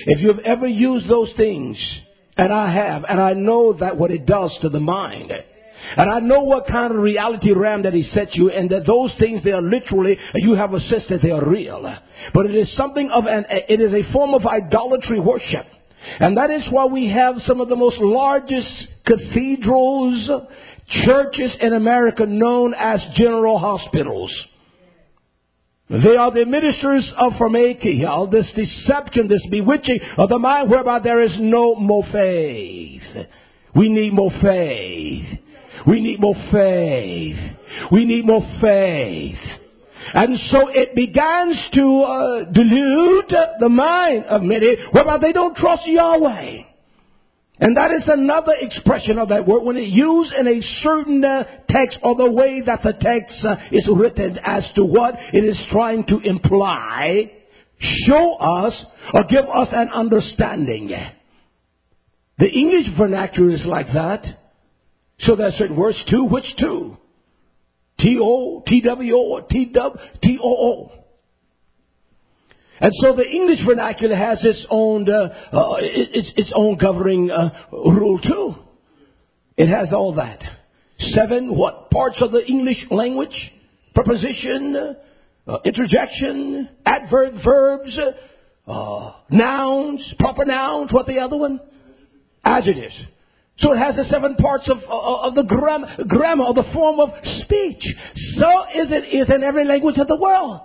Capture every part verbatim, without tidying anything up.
If you've ever used those things, and I have, and I know that what it does to the mind, and I know what kind of reality realm that he set you, and that those things, they are literally, you have assessed that they are real. But it is something of an, it is a form of idolatry worship. And that is why we have some of the most largest cathedrals, churches in America known as general hospitals. They are the ministers of pharmakia, this deception, this bewitching of the mind whereby there is no more faith. We need more faith. We need more faith. We need more faith. And so it begins to uh, delude the mind of many whereby they don't trust Yahweh. And that is another expression of that word when it used in a certain uh, text, or the way that the text uh, is written as to what it is trying to imply, show us, or give us an understanding. The English vernacular is like that. So there are certain words too. Which two? T O, T W O, or T W, T O O. And so the English vernacular has its own, uh, uh, its, its own governing uh, rule too. It has all that. Seven, what? Parts of the English language. Preposition, uh, interjection, adverb, verbs, uh, nouns, proper nouns. What the other one? Adjectives. So it has the seven parts of, of, of the gram, grammar, of the form of speech. So is it is in every language of the world.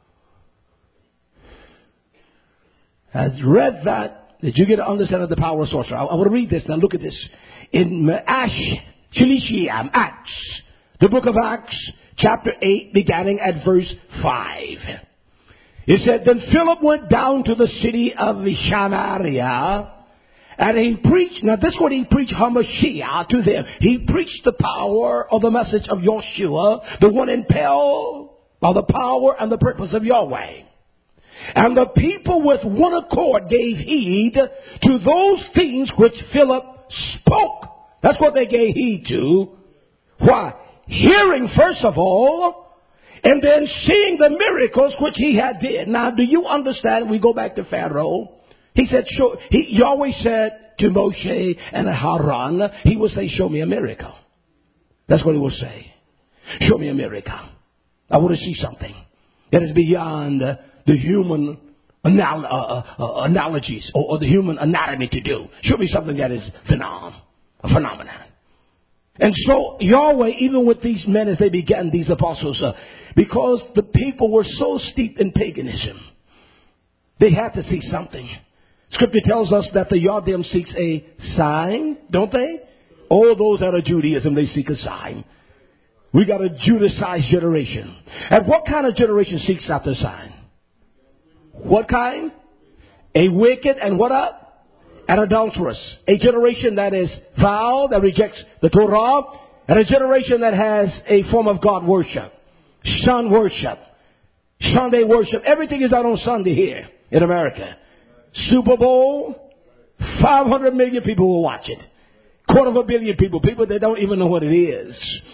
Has read that, did you get an understanding of the power of sorcery? I, I want to read this. Now look at this. In Ash, Shilishiyam, Acts, the book of Acts, chapter eight, beginning at verse five. It said, then Philip went down to the city of Samaria, and he preached, now this is what he preached, Hamashiach, to them. He preached the power of the message of Yeshua, the one impelled by the power and the purpose of Yahweh. And the people with one accord gave heed to those things which Philip spoke. That's what they gave heed to. Why? Hearing first of all, and then seeing the miracles which he had did. Now, do you understand? We go back to Pharaoh. He said, show, he, Yahweh said to Moshe and Haran, he would say, show me a miracle. That's what he would say. Show me a miracle. I want to see something that is beyond uh, the human anal- uh, uh, analogies or, or the human anatomy to do. Show me something that is phenom, a phenomenon. And so Yahweh, even with these men as they began, these apostles, uh, because the people were so steeped in paganism, they had to see something. Scripture tells us that the Yahdim seeks a sign, don't they? All those that are Judaism, they seek a sign. We got a Judaized generation. And what kind of generation seeks after a sign? What kind? A wicked and what up? An adulterous. A generation that is foul, that rejects the Torah, and a generation that has a form of God worship. Sun worship. Sunday worship. Everything is done on Sunday here in America. Super Bowl, five hundred million people will watch it. Quarter of a billion people, people that don't even know what it is.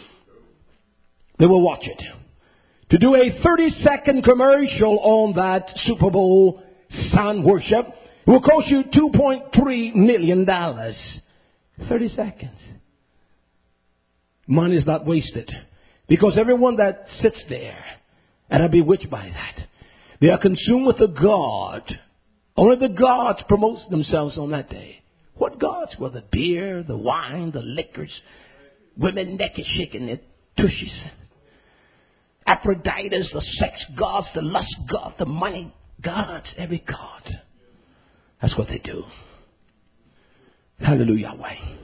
They will watch it. To do a thirty second commercial on that Super Bowl sun worship, it will cost you two point three million dollars. thirty seconds. Money is not wasted. Because everyone that sits there and are bewitched by that, they are consumed with the God. Only the gods promote themselves on that day. What gods? Well, the beer, the wine, the liquors, women naked shaking their tushies. Aphrodite, the sex gods, the lust god, the money gods, every god. That's what they do. Hallelujah.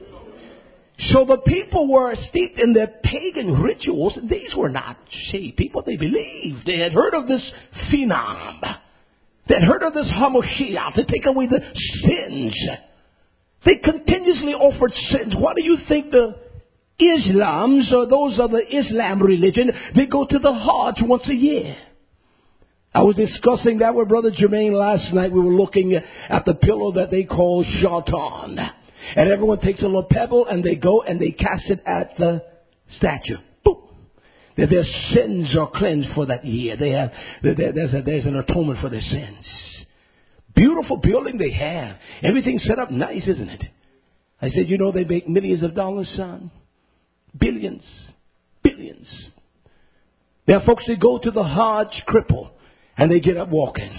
So the people were steeped in their pagan rituals. These were not saved people. They believed. They had heard of this phenom. They had heard of this Hamashiach to take away the sins. They continuously offered sins. Why do you think the Islams, or those of the Islam religion, they go to the Hajj once a year? I was discussing that with Brother Jermaine last night. We were looking at the pillow that they call shaitan. And everyone takes a little pebble and they go and they cast it at the statue. Boom. Their sins are cleansed for that year. They have, there's, a, there's an atonement for their sins. beautiful building they have. Everything's set up nice, isn't it? I said, you know, they make millions of dollars, son. Billions. Billions. There are folks that go to the Hajj cripple and they get up walking.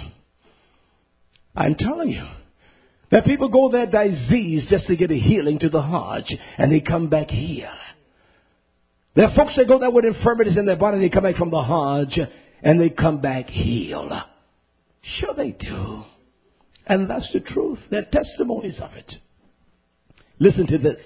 I'm telling you. That people go there diseased just to get a healing to the Hajj and they come back healed. There are folks that go there with infirmities in their body. They come back from the Hajj and they come back healed. Sure they do. And that's the truth. There are testimonies of it. Listen to this.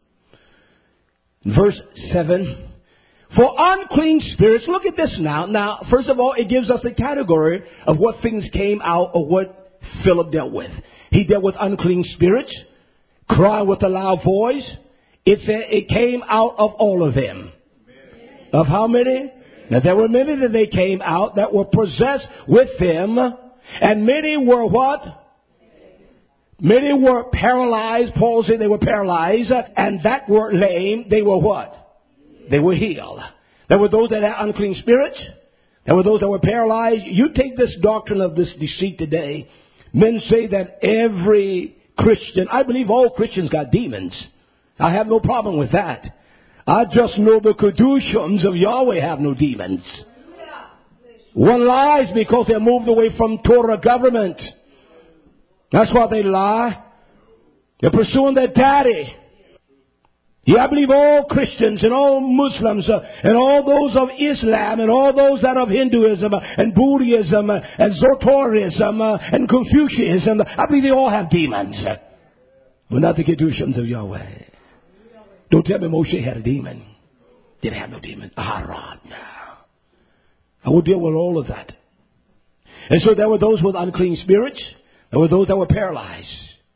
Verse seven. For unclean spirits, look at this now. Now, first of all, it gives us a category of what things came out of what Philip dealt with. He dealt with unclean spirits, cry with a loud voice. It said it came out of all of them. Of how many? Now, there were many that they came out that were possessed with them. And many were what? Many were paralyzed. Paul said they were paralyzed. And that were lame. They were what? They were healed. There were those that had unclean spirits. There were those that were paralyzed. You take this doctrine of this deceit today. Men say that every Christian, I believe all Christians got demons. I have no problem with that. I just know the Kedushans of Yahweh have no demons. One lies because they're moved away from Torah government. That's why they lie. They're pursuing their daddy. Yeah, I believe all Christians and all Muslims uh, and all those of Islam and all those that of Hinduism uh, and Buddhism uh, and Zoroastrianism uh, and Confucianism, I believe they all have demons. But not the Kedushans of Yahweh. Don't tell me Moshe had a demon. Didn't have no demon. Aaron. No. I will deal with all of that. And so there were those with unclean spirits. There were those that were paralyzed.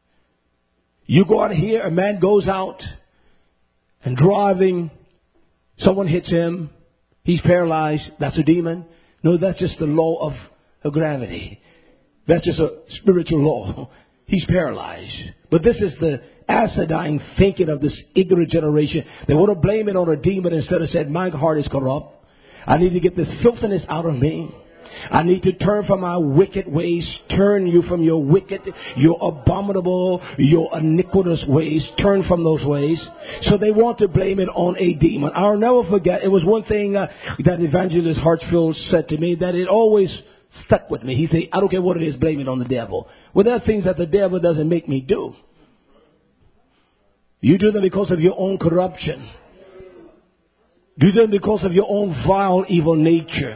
You go out here, a man goes out and driving, someone hits him, he's paralyzed, that's a demon. No, that's just the law of, of gravity. That's just a spiritual law. He's paralyzed. But this is the acidine thinking of this ignorant generation. They want to blame it on a demon instead of saying, my heart is corrupt. I need to get this filthiness out of me. I need to turn from my wicked ways. Turn you from your wicked, your abominable, your iniquitous ways. Turn from those ways. So they want to blame it on a demon. I'll never forget. It was one thing uh, that Evangelist Hartsfield said to me that it always stuck with me. He said, I don't care what it is, blame it on the devil. Well, there are things that the devil doesn't make me do. You do them because of your own corruption. You do them because of your own vile, evil nature.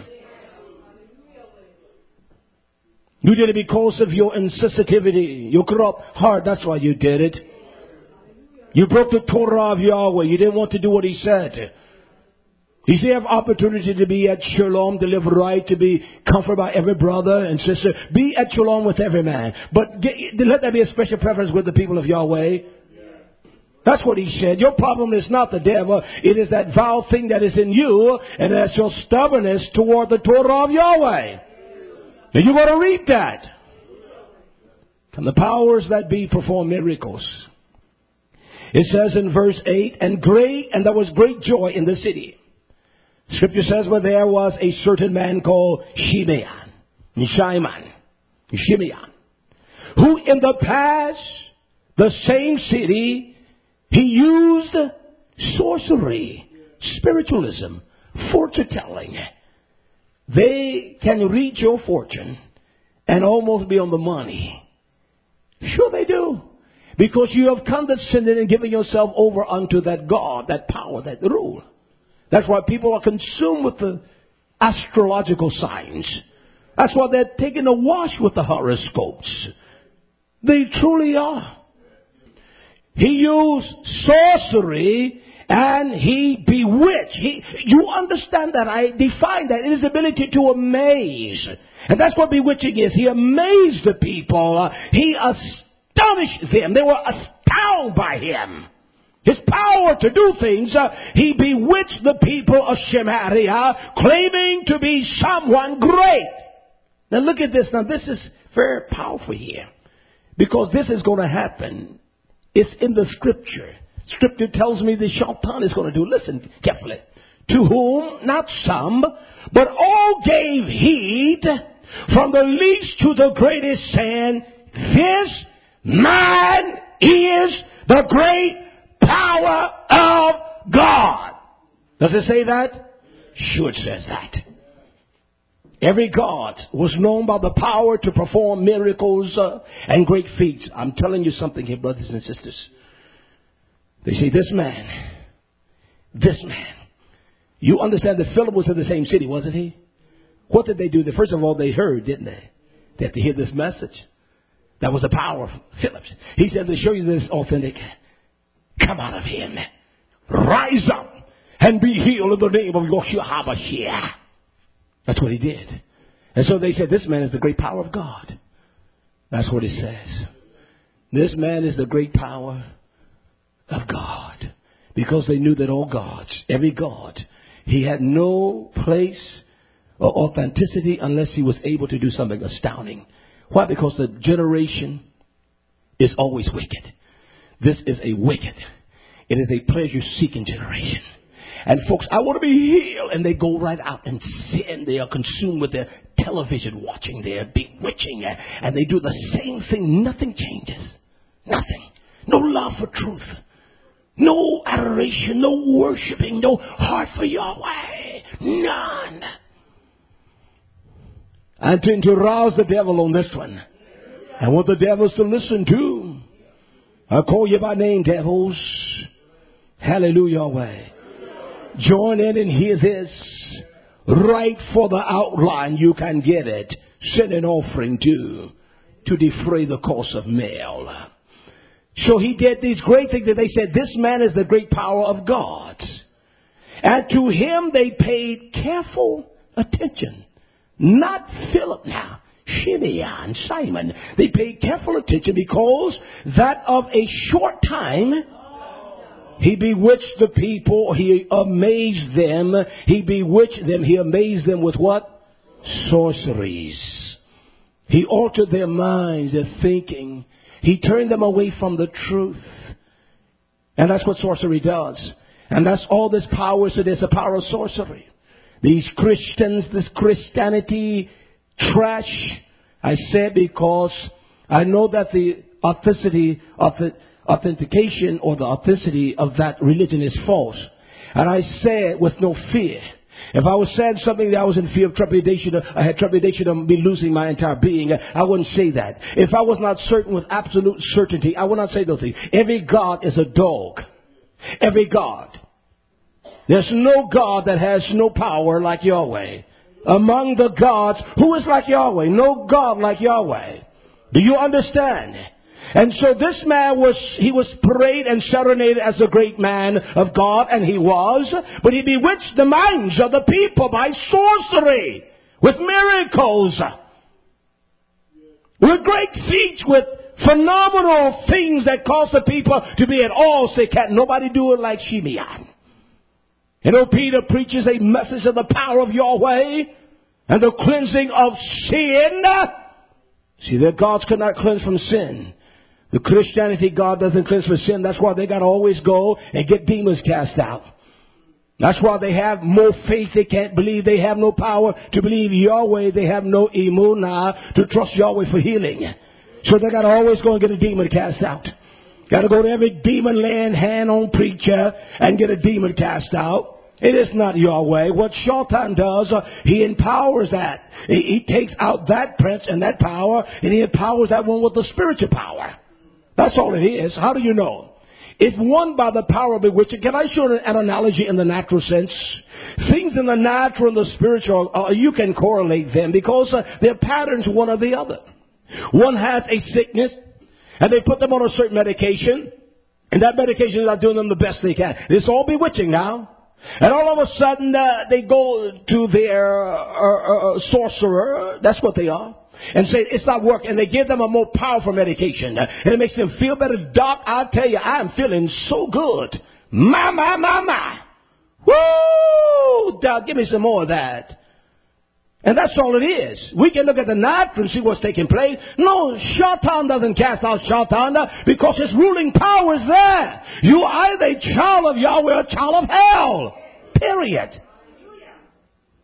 You did it because of your insensitivity, your corrupt heart. That's why you did it. You broke the Torah of Yahweh. You didn't want to do what He said. He said you have opportunity to be at shalom, to live right, to be comforted by every brother and sister. Be at shalom with every man. But get, let there be a special preference with the people of Yahweh. That's what He said. Your problem is not the devil. It is that vile thing that is in you. And that's your stubbornness toward the Torah of Yahweh. Now you got to read that. Can the powers that be perform miracles? It says in verse eight, and great, and there was great joy in the city. Scripture says, where there was a certain man called Shimeon, Shimon, Shimeon, who in the past, the same city, he used sorcery, spiritualism, fortune telling. They can read your fortune and almost be on the money. Sure they do. Because you have condescended and given yourself over unto that God, that power, that rule. That's why people are consumed with the astrological signs. That's why they're taking a wash with the horoscopes. They truly are. He used sorcery and he bewitched. He, you understand that? I define that. It is the ability to amaze. And that's what bewitching is. He amazed the people. He astonished them. They were astounded by him. His power to do things. Uh, he bewitched the people of Samaria, claiming to be someone great. Now look at this. Now this is very powerful here. Because this is going to happen. It's in the scripture. Scripture tells me the Shaitan is going to do. Listen carefully. To whom, not some, but all gave heed, from the least to the greatest, saying, this man is the great power of God. Does it say that? Sure, it says that. Every God was known by the power to perform miracles uh, and great feats. I'm telling you something here, brothers and sisters. They say, this man, this man. You understand that Philip was in the same city, wasn't he? What did they do? First of all, they heard, didn't they? They had to hear this message. That was the power of Philip. He said, to show you this authentic, come out of him. Rise up and be healed in the name of Yeshua HaMashiach. That's what he did. And so they said, this man is the great power of God. That's what it says. This man is the great power of God. Because they knew that all gods, every God, he had no place or authenticity unless he was able to do something astounding. Why? Because the generation is always wicked. This is a wicked. It is a pleasure-seeking generation. And folks, I want to be healed. And they go right out and sin. They are consumed with their television watching. They are bewitching. And they do the same thing. Nothing changes. Nothing. No love for truth. No adoration. No worshiping. No heart for Yahweh. None. I intend to rouse the devil on this one. I want the devils to listen to. I call you by name, devils. Hallelujah, Yahweh. Join in and hear this. Right for the outline, you can get it. Send an offering to, to defray the cost of mail. So he did these great things that they said, this man is the great power of God. And to him they paid careful attention. Not Philip now. Shimei and Simon. They paid careful attention because that of a short time he bewitched the people. He amazed them. He bewitched them. He amazed them with what? Sorceries. He altered their minds, their thinking. He turned them away from the truth. And that's what sorcery does. And that's all this power. So there's a power of sorcery. These Christians, this Christianity trash, I said because I know that the authenticity of the authentication or the authenticity of that religion is false. And I said with no fear. If I was saying something that I was in fear of trepidation, I had trepidation of me losing my entire being, I wouldn't say that. If I was not certain with absolute certainty, I would not say those things. Every God is a dog. Every God. There's no God that has no power like Yahweh. Among the gods, who is like Yahweh? No God like Yahweh. Do you understand? And so this man was, he was paraded and serenaded as a great man of God, and he was, but he bewitched the minds of the people by sorcery, with miracles, with great feats, with phenomenal things that caused the people to be at all say, can't nobody do it like Shimei. You know, Peter preaches a message of the power of Yahweh and the cleansing of sin. See, their gods could not cleanse from sin. The Christianity God doesn't cleanse from sin. That's why they got to always go and get demons cast out. That's why they have more faith. They can't believe. They have no power to believe Yahweh. They have no emunah to trust Yahweh for healing. So they got to always go and get a demon cast out. Got to go to every demon laying hand on preacher and get a demon cast out. It is not Yahweh. What Shaitan does, uh, he empowers that. He, he takes out that prince and that power, and he empowers that one with the spiritual power. That's all it is. How do you know? If one by the power of bewitching, can I show an analogy in the natural sense? Things in the natural and the spiritual, uh, you can correlate them because uh, they're patterns one or the other. One has a sickness, and they put them on a certain medication, and that medication is not doing them the best they can. It's all bewitching now. And all of a sudden, uh, they go to their uh, uh, sorcerer, that's what they are, and say, it's not working. And they give them a more powerful medication. Uh, and it makes them feel better. Doc, I tell you, I'm feeling so good. My, my, my, my. Woo! Doc, give me some more of that. And that's all it is. We can look at the natural and see what's taking place. No, Shaitan doesn't cast out Shaitan because his ruling power is there. You are either a child of Yahweh or a child of hell. Period.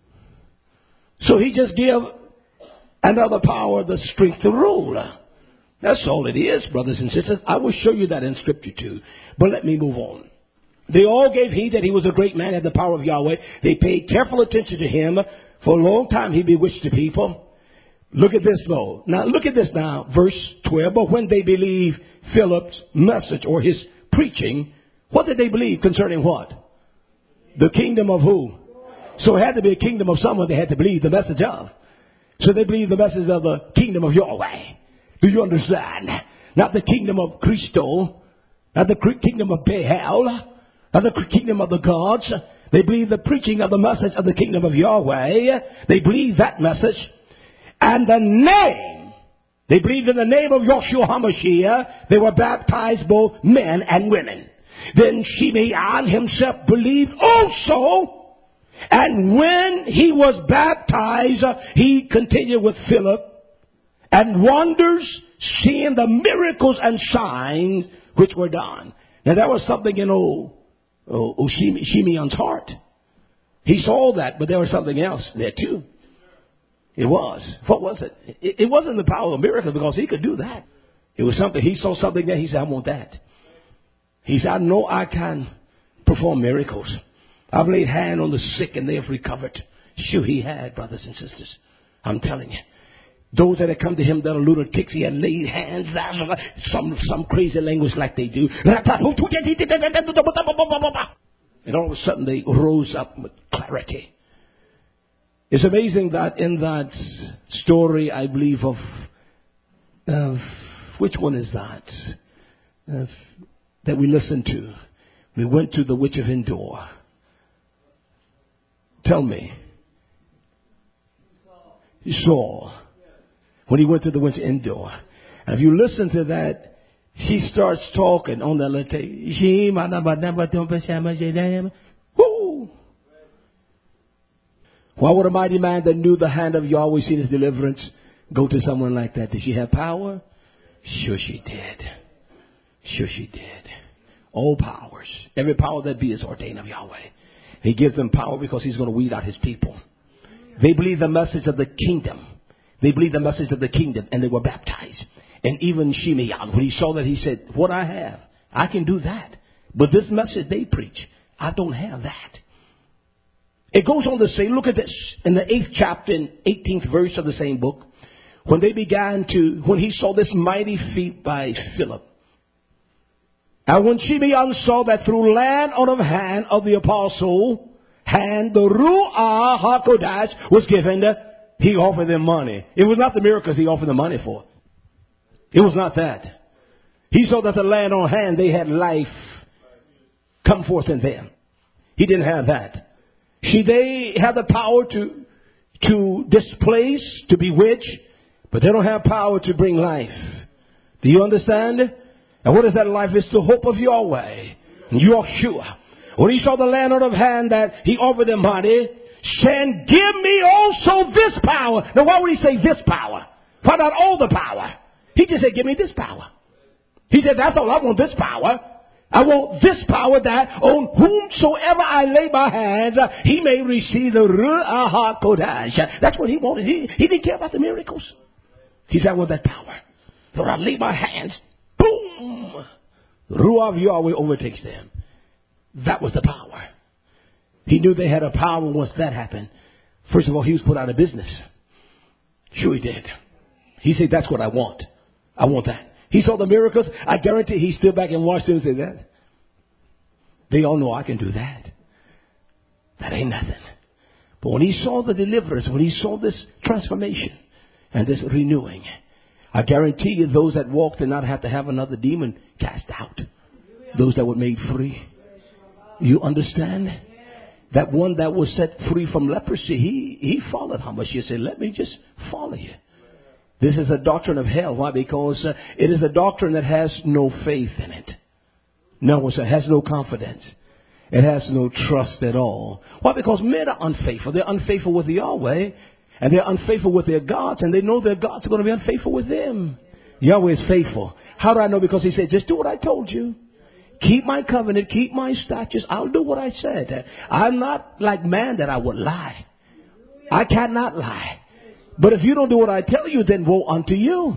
So he just gave another power the strength to rule. That's all it is, brothers and sisters. I will show you that in Scripture too. But let me move on. They all gave heed that he was a great man, had the power of Yahweh. They paid careful attention to him. For a long time he bewitched the people. Look at this though. Now look at this now, verse twelve. But when they believed Philip's message or his preaching, what did they believe concerning what? The kingdom of who? So it had to be a kingdom of someone they had to believe the message of. So they believed the message of the kingdom of Yahweh. Do you understand? Not the kingdom of Christo, not the kingdom of Baal, not the kingdom of the gods. They believed the preaching of the message of the kingdom of Yahweh. They believed that message. And the name, they believed in the name of Yahshua HaMashiach. They were baptized, both men and women. Then Shimeon himself believed also. And when he was baptized, he continued with Philip and wonders, seeing the miracles and signs which were done. Now there was something in old, old, old Shimeon's heart. He saw that, but there was something else there too. It was. What was it? It, it wasn't the power of miracles, because he could do that. It was something, he saw something there, he said, I want that. He said, I know I can perform miracles. I've laid hand on the sick and they have recovered. Sure he had, brothers and sisters. I'm telling you. Those that had come to him that are lunatics, he had laid hands, some, some crazy language like they do. And all of a sudden they rose up with clarity. It's amazing that in that story, I believe of, of which one is that? Uh, that we listened to. We went to the witch of Endor. Tell me. Saul. When he went to the witch of Endor. And if you listen to that, she starts talking on that little tape. Woo! Why would a mighty man that knew the hand of Yahweh, seen his deliverance, go to someone like that? Did she have power? Sure she did. Sure she did. All powers. Every power that be is ordained of Yahweh. He gives them power because he's going to weed out his people. They believe the message of the kingdom. They believe the message of the kingdom, and they were baptized. And even Shimeon, when he saw that, he said, what I have, I can do that. But this message they preach, I don't have that. It goes on to say, look at this, in the eighth chapter and eighteenth verse of the same book, when they began to, when he saw this mighty feat by Philip. And when Shimeon saw that through land on of hand of the apostle, hand the Ruach HaKodesh was given, he offered them money. It was not the miracles he offered the money for. It was not that. He saw that the land on hand, they had life come forth in them. He didn't have that. See, they have the power to, to displace, to bewitch, but they don't have power to bring life. Do you understand? And what is that life? It's the hope of Yahweh, Yahshua. When he saw the land out of hand that he offered them money, saying, give me also this power. Now why would he say this power? Why not all the power? He just said, give me this power. He said, that's all I want, this power. I want this power that on whomsoever I lay my hands, he may receive the Ruach HaKodesh. That's what he wanted. He, he didn't care about the miracles. He said, I want that power. So I lay my hands, boom, the Ruach of Yahweh overtakes them. That was the power. He knew they had a power once that happened. First of all, he was put out of business. Sure he did. He said, that's what I want. I want that. He saw the miracles. I guarantee he stood back and watched them and said that. They all know I can do that. That ain't nothing. But when he saw the deliverance, when he saw this transformation and this renewing, I guarantee you those that walked did not have to have another demon cast out. Those that were made free. You understand? That one that was set free from leprosy, he, he followed Hamashiach. He said, let me just follow you. This is a doctrine of hell. Why? Because uh, it is a doctrine that has no faith in it. No, it has no confidence. It has no trust at all. Why? Because men are unfaithful. They're unfaithful with Yahweh. And they're unfaithful with their gods. And they know their gods are going to be unfaithful with them. Yahweh is faithful. How do I know? Because he said, just do what I told you. Keep my covenant. Keep my statutes. I'll do what I said. I'm not like man that I would lie. I cannot lie. But if you don't do what I tell you, then woe unto you.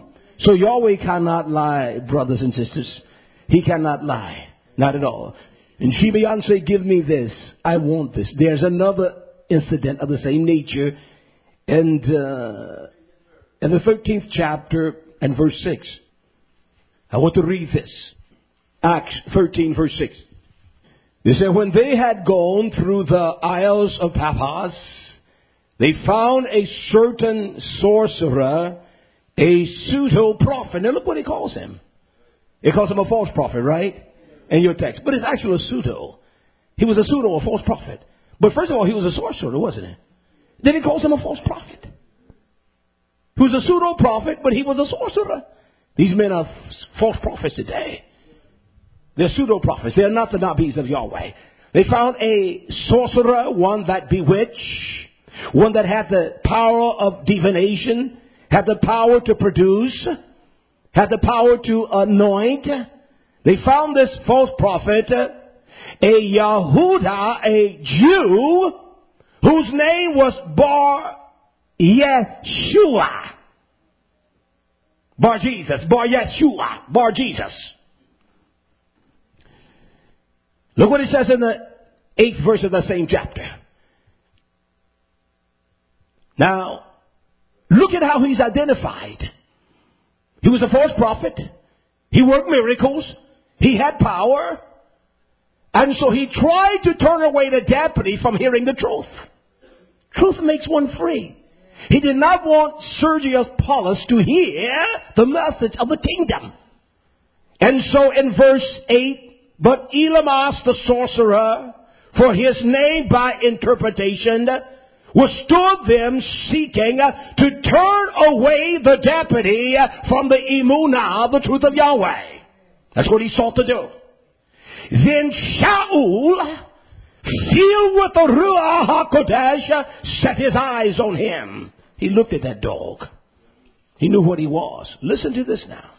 So Yahweh cannot lie, brothers and sisters. He cannot lie. Not at all. And Shimeon say, give me this. I want this. There's another incident of the same nature. And uh, in the thirteenth chapter and verse six. I want to read this. Acts thirteen verse six. They said, when they had gone through the isles of Paphos, they found a certain sorcerer, a pseudo-prophet. Now look what he calls him. He calls him a false prophet, right? In your text. But it's actually a pseudo. He was a pseudo, a false prophet. But first of all, he was a sorcerer, wasn't he? Then he calls him a false prophet. He was a pseudo-prophet, but he was a sorcerer. These men are false prophets today. They're pseudo-prophets. They're not the Nabis of Yahweh. They found a sorcerer, one that bewitched, one that had the power of divination, had the power to produce, had the power to anoint. They found this false prophet, a Yahudah, a Jew, whose name was Bar Yeshua. Bar Jesus, Bar Yeshua, Bar Jesus. Look what it says in the eighth verse of that same chapter. Now, look at how he's identified. He was a false prophet. He worked miracles. He had power. And so he tried to turn away the deputy from hearing the truth. Truth makes one free. He did not want Sergius Paulus to hear the message of the kingdom. And so in verse eight, but Elymas the sorcerer, for his name by interpretation, withstood them seeking to turn away the deputy from the emunah, the truth of Yahweh. That's what he sought to do. Then Shaul, filled with the Ruach HaKodesh, set his eyes on him. He looked at that dog. He knew what he was. Listen to this now.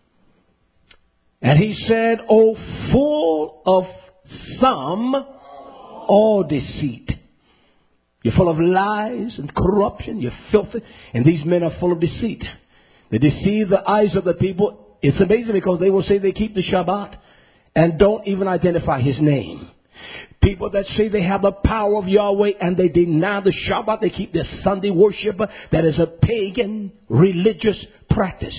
And he said, O full of some, all deceit. You're full of lies and corruption. You're filthy. And these men are full of deceit. They deceive the eyes of the people. It's amazing because they will say they keep the Shabbat and don't even identify his name. People that say they have the power of Yahweh and they deny the Shabbat. They keep their Sunday worship. That is a pagan religious practice.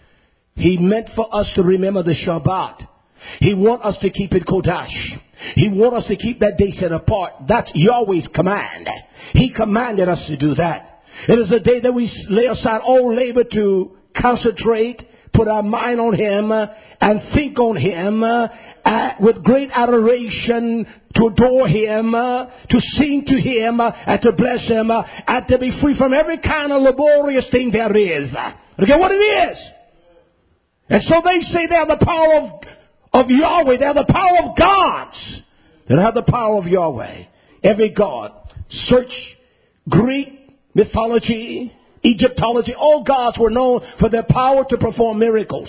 He meant for us to remember the Shabbat. He wants us to keep it Kodash. He wants us to keep that day set apart. That's Yahweh's command. He commanded us to do that. It is a day that we lay aside all labor to concentrate, put our mind on Him, uh, and think on Him uh, uh, with great adoration, to adore Him, uh, to sing to Him, uh, and to bless Him, uh, and to be free from every kind of laborious thing there is. Look at what it is. And so they say they have the power of, of Yahweh. They have the power of gods. They don't have the power of Yahweh. Every god. Search Greek mythology, Egyptology. All gods were known for their power to perform miracles.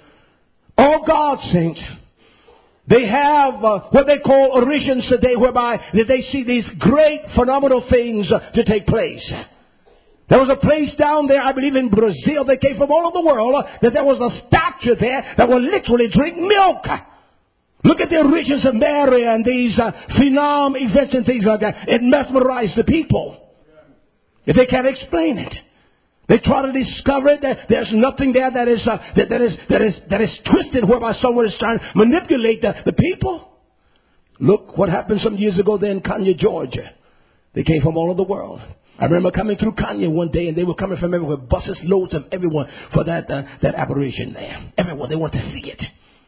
All gods, saints. They have uh, what they call origins today, whereby they see these great phenomenal things uh, to take place. There was a place down there, I believe in Brazil, that came from all over the world, uh, that there was a statue there that would literally drink milk. Look at the origins of Mary and these uh, phenom events and things like that. It mesmerized the people. If they can't explain it. They try to discover it. That there's nothing there that is, uh, that, that is, that is, that is twisted, whereby someone is trying to manipulate the, the people. Look what happened some years ago there in Kanye, Georgia. They came from all over the world. I remember coming through Kanye one day, and they were coming from everywhere, buses, loads of everyone for that uh, that apparition there. Everyone, they wanted to see it.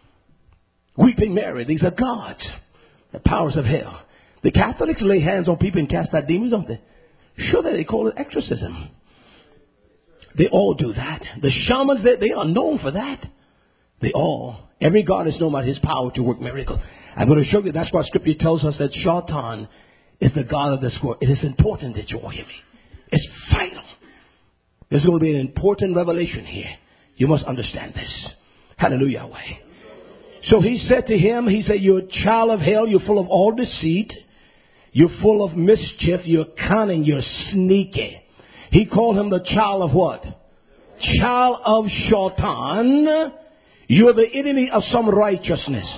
Weeping Mary, these are gods, the powers of hell. The Catholics lay hands on people and cast out demons, don't they? Sure, they call it exorcism. They all do that. The shamans, they, they are known for that. They all, every god is known by his power to work miracles. I'm going to show you, that's why Scripture tells us that Shaitan is the god of this world. It is important that you all hear me. It's vital. There's going to be an important revelation here. You must understand this. Hallelujah, Yahweh. So he said to him, he said, you're a child of hell. You're full of all deceit. You're full of mischief. You're cunning. You're sneaky. He called him the child of what? child of Shaitan, you're the enemy of some righteousness.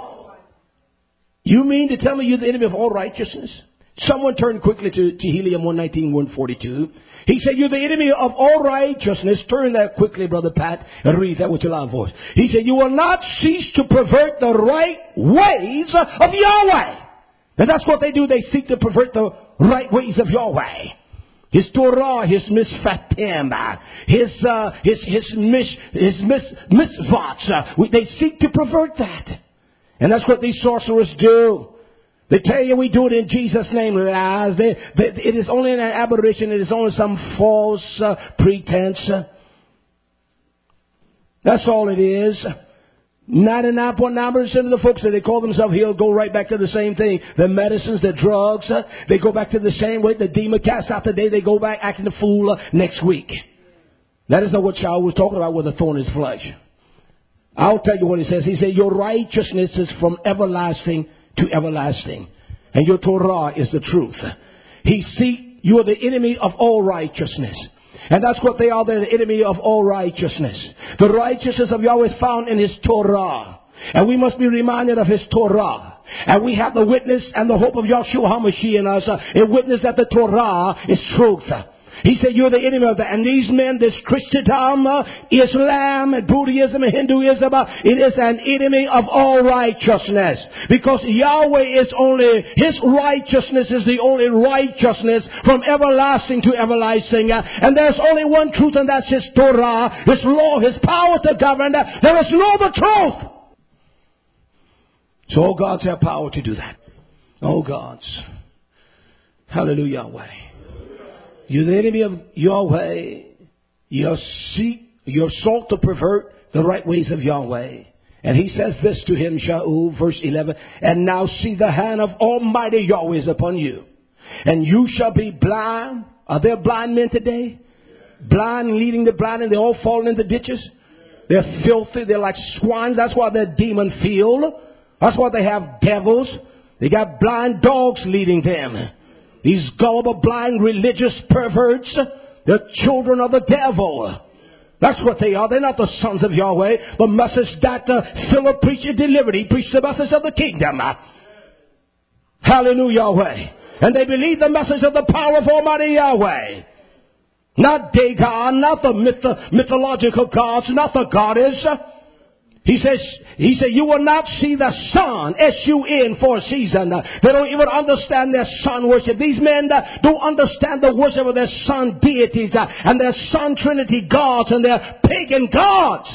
You mean to tell me you're the enemy of all righteousness? Someone turn quickly to Tehillim one nineteen, one forty-two. He said, you're the enemy of all righteousness. Turn that quickly, Brother Pat, and read that with your loud voice. He said, you will not cease to pervert the right ways of Yahweh. And that's what they do. They seek to pervert the right ways of Yahweh. His Torah, his misfatim, his, uh, his, his, mis, his mis, misvats. Uh, they seek to pervert that. And that's what these sorcerers do. They tell you we do it in Jesus' name. Lies. They, they, it is only an aberration. It is only some false uh, pretense. That's all it is. ninety-nine point nine percent of the folks that they call themselves healed go right back to the same thing. The medicines, the drugs, uh, they go back to the same way. The demon cast out today, they go back acting the fool uh, next week. That is not what Shaul was talking about with the thorn in his flesh. I'll tell you what he says. He said, your righteousness is from everlasting to everlasting. And your Torah is the truth. He seek, you are the enemy of all righteousness. And that's what they are. They're the enemy of all righteousness. The righteousness of Yahweh is found in his Torah. And we must be reminded of his Torah. And we have the witness and the hope of Yahshua HaMashiach in us. Uh, a witness that the Torah is truth. He said, you're the enemy of that. And these men, this Christendom, uh, Islam, and Buddhism, and Hinduism, uh, it is an enemy of all righteousness. Because Yahweh is only, his righteousness is the only righteousness from everlasting to everlasting. Uh, and there's only one truth, and that's his Torah, his law, his power to govern. Uh, there is no other truth. So all gods have power to do that. All gods. Hallelujah, Yahweh. You're the enemy of Yahweh. You seek, you sought to pervert the right ways of Yahweh. And he says this to him, Shaul, verse eleven. And now see the hand of Almighty Yahweh is upon you. And you shall be blind. Are there blind men today? Blind, leading the blind, and they all falling into ditches. They're filthy. They're like swine. That's why they're demon filled. That's why they have devils. They got blind dogs leading them. These gullible, blind, religious perverts, they're children of the devil. That's what they are. They're not the sons of Yahweh. The message that uh, Philip preached and delivered. He preached the message of the kingdom. Hallelujah, Yahweh. And they believe the message of the power of Almighty Yahweh. Not Dagon, not the myth- mythological gods, not the goddess. He says, he said, you will not see the sun, S U N, for a season. They don't even understand their sun worship. These men don't understand the worship of their sun deities and their sun trinity gods and their pagan gods.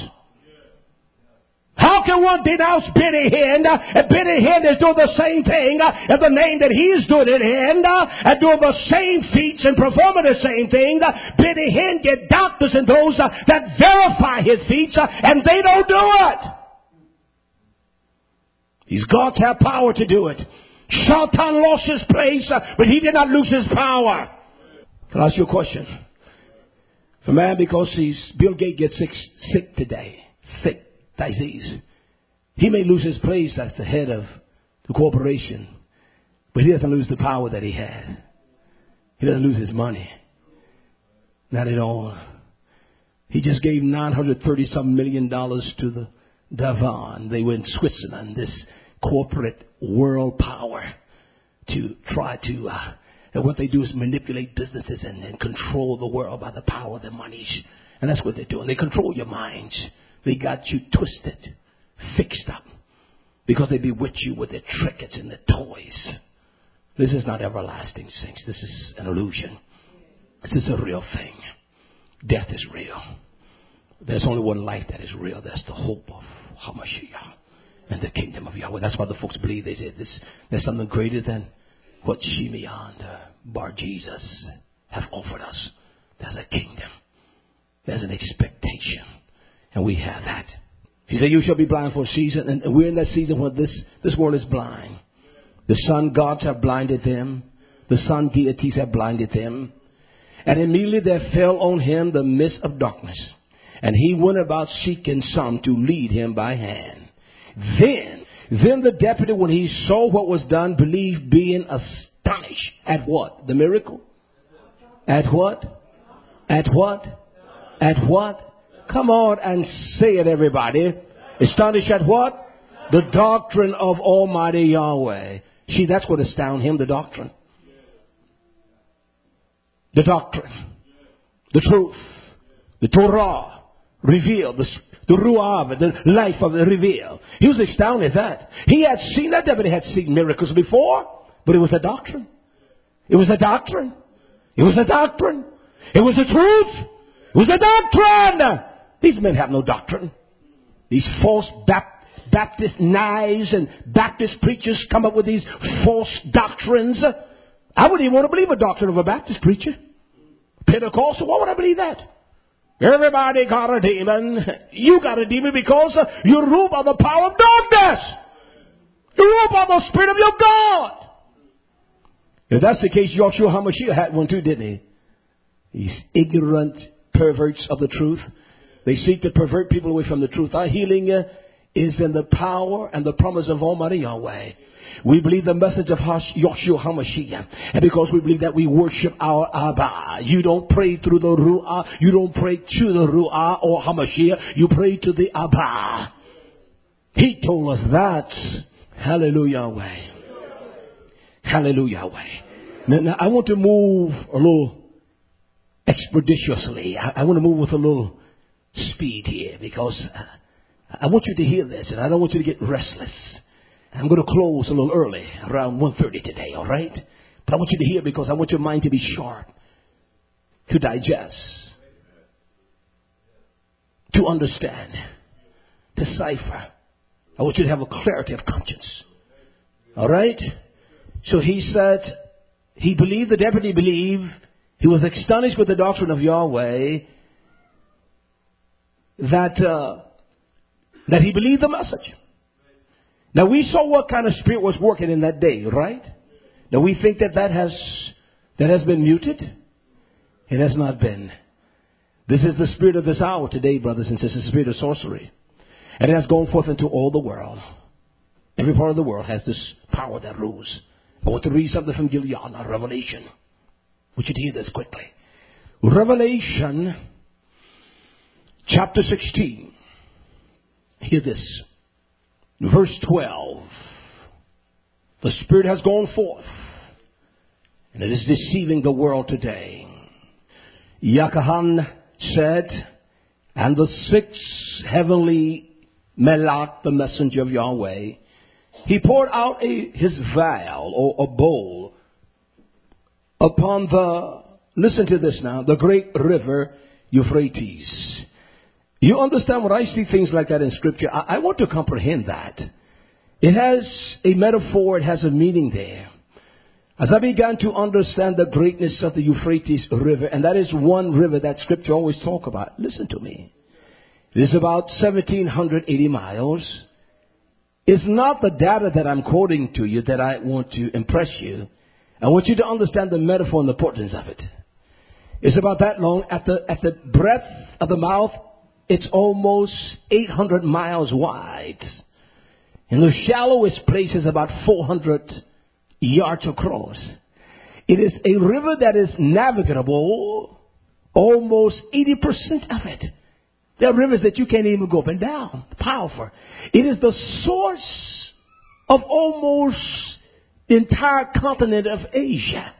How can one denounce Benny Hinn, and Benny Hinn is doing the same thing in the name that he's doing it in, and doing the same feats and performing the same thing? Benny Hinn get doctors and those that verify his feats, and they don't do it. These gods have power to do it. Shaitan lost his place, but he did not lose his power. Can I ask you a question? For man, because he's, Bill Gates gets sick, sick today, sick. Disease. He may lose his place as the head of the corporation, but he doesn't lose the power that he had. He doesn't lose his money. Not at all. He just gave nine hundred thirty some million dollars to the Davon. They were in Switzerland, this corporate world power, to try to, uh, and what they do is manipulate businesses and, and control the world by the power of their monies. And that's what they're doing. They control your minds. They got you twisted, fixed up, because they bewitch you with their trinkets and their toys. This is not everlasting, saints. This is an illusion. This is a real thing. Death is real. There's only one life that is real. That's the hope of HaMashiach and the kingdom of Yahweh. That's why the folks believe they say this. There's something greater than what Shimeon and uh, Bar Jesus have offered us. There's a kingdom. There's an expectation. And we have that. He said, you shall be blind for a season. And we're in that season where this, this world is blind. The sun gods have blinded them. The sun deities have blinded them. And immediately there fell on him the mist of darkness. And he went about seeking some to lead him by hand. Then, then the deputy, when he saw what was done, believed, being astonished. At what? The miracle? At what? At what? At what? Come on and say it, everybody. Astonished at what? The doctrine of Almighty Yahweh. See, that's what astounded him, the doctrine. The doctrine. The truth. The Torah. Revealed. The, the Ruah, the life of the revealed. He was astounded at that. He had seen that. David had seen miracles before. But it was a doctrine. It was a doctrine. It was a doctrine. It was the truth. It was a doctrine. These men have no doctrine. These false Baptist Baptist knives and Baptist preachers come up with these false doctrines. I wouldn't even want to believe a doctrine of a Baptist preacher. Pentecostal, why would I believe that? Everybody got a demon. You got a demon because you're ruled by the power of darkness. You're ruled by the Spirit of your God. If that's the case, Yahshua HaMashiach had one too, didn't he? These ignorant perverts of the truth. They seek to pervert people away from the truth. Our healing uh, is in the power and the promise of Almighty Yahweh. We believe the message of Yahshua HaMashiach. And because we believe that, we worship our Abba. You don't pray through the Ruah. You don't pray to the Ruah or HaMashiach. You pray to the Abba. He told us that. Hallelujah, Yahweh. Hallelujah, Yahweh. Now, now, I want to move a little expeditiously. I, I want to move with a little speed here because uh, I want you to hear this, and I don't want you to get restless. I'm going to close a little early, around one thirty today, all right? But I want you to hear because I want your mind to be sharp, to digest, to understand, to decipher. I want you to have a clarity of conscience, all right? So he said he believed, the deputy believed, he was astonished with the doctrine of Yahweh, that uh, that he believed the message. Now we saw what kind of spirit was working in that day, right? Now we think that that has that has been muted. It has not been. This is the spirit of this hour today, brothers and sisters, the spirit of sorcery. And it has gone forth into all the world. Every part of the world has this power that rules. I want to read something from Gilead, Revelation. I want you to hear this quickly. Revelation chapter sixteen. Hear this. Verse twelve. The Spirit has gone forth, and it is deceiving the world today. Yakahan said, and the sixth heavenly Melech, the messenger of Yahweh, he poured out a, his vial or a bowl upon the, listen to this now, the great river Euphrates. You understand when I see things like that in Scripture, I, I want to comprehend that. It has a metaphor, it has a meaning there. As I began to understand the greatness of the Euphrates River, and that is one river that Scripture always talk about. Listen to me. It is about one thousand seven hundred eighty miles. It's not the data that I'm quoting to you that I want to impress you. I want you to understand the metaphor and the importance of it. It's about that long. At the, at the breadth of the mouth, it's almost eight hundred miles wide. And the shallowest place is about four hundred yards across. It is a river that is navigable, almost eighty percent of it. There are rivers that you can't even go up and down. Powerful. It is the source of almost the entire continent of Asia.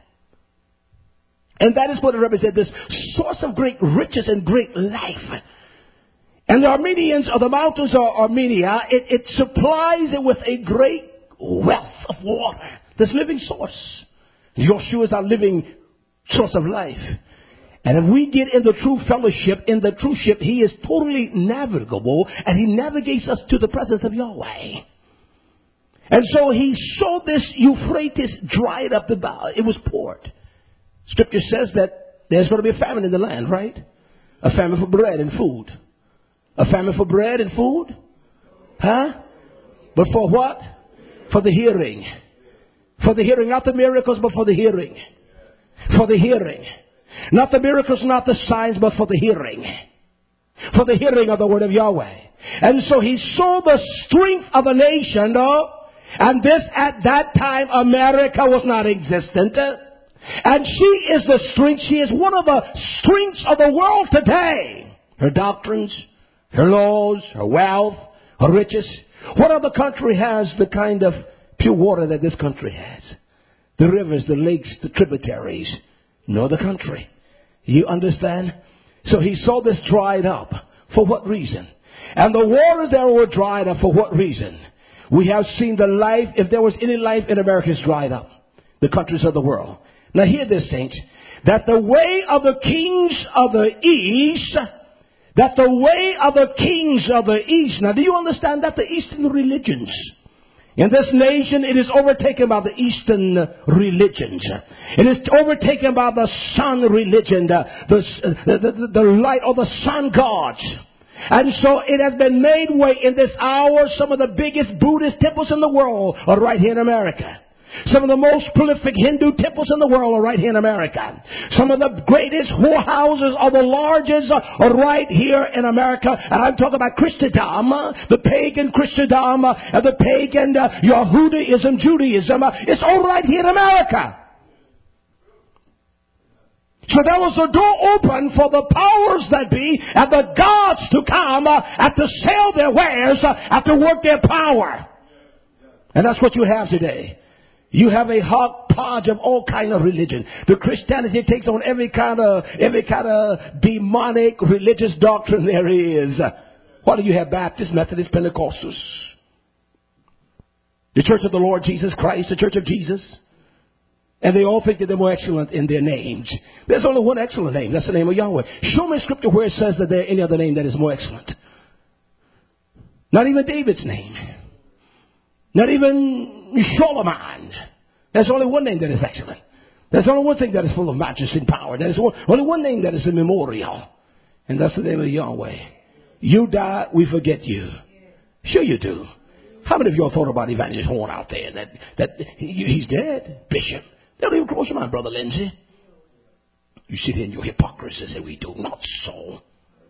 And that is what it represents, this source of great riches and great life. And the Armenians, or the mountains of Armenia, it, it supplies it with a great wealth of water. This living source. Yahshua is our living source of life. And if we get in the true fellowship, in the true ship, he is totally navigable, and he navigates us to the presence of Yahweh. And so he saw this Euphrates dried up the bow. It was poured. Scripture says that there's going to be a famine in the land, right? A famine for bread and food. A famine for bread and food? Huh? But for what? For the hearing. For the hearing, not the miracles, but for the hearing. For the hearing. Not the miracles, not the signs, but for the hearing. For the hearing of the word of Yahweh. And so he saw the strength of a nation, no? And this, at that time, America was not existent. And she is the strength. She is one of the strengths of the world today. her doctrines, her laws, her wealth, her riches. What other country has the kind of pure water that this country has? The rivers, the lakes, the tributaries. No other country. You understand? So he saw this dried up. For what reason? And the waters there were dried up for what reason? We have seen the life, if there was any life in America, is dried up. The countries of the world. Now hear this, saints. That the way of the kings of the east, that the way of the kings of the east. Now do you understand that the eastern religions, in this nation, it is overtaken by the Eastern religions. It is overtaken by the sun religion, the, the, the, the light of the sun gods. And so it has been made way in this hour. Some of the biggest Buddhist temples in the world are right here in America. Some of the most prolific Hindu temples in the world are right here in America. Some of the greatest whorehouses or the largest are right here in America. And I'm talking about Christendom, the pagan Christendom, and the pagan uh, Yahudaism, Judaism. It's all right here in America. So there was a door open for the powers that be and the gods to come uh, and to sell their wares uh, and to work their power. And that's what you have today. You have a hodgepodge of all kind of religion. The Christianity takes on every kind of every kind of demonic religious doctrine there is. What do you have? Baptists, Methodists, Pentecostals. The Church of the Lord Jesus Christ, the Church of Jesus. And they all think that they're more excellent in their names. There's only one excellent name. That's the name of Yahweh. Show me a scripture where it says that there's any other name that is more excellent. Not even David's name. Not even Solomon. There's only one name that is excellent. There's only one thing that is full of majesty and power. There's only one name that is immemorial. And that's the name of Yahweh. You die, we forget you. Sure you do. How many of you all thought about Evangelist Horn out there? That, that he, he's dead? Bishop. They don't even cross your mind, Brother Lindsay. You sit here in your hypocrisy and say, we do not so.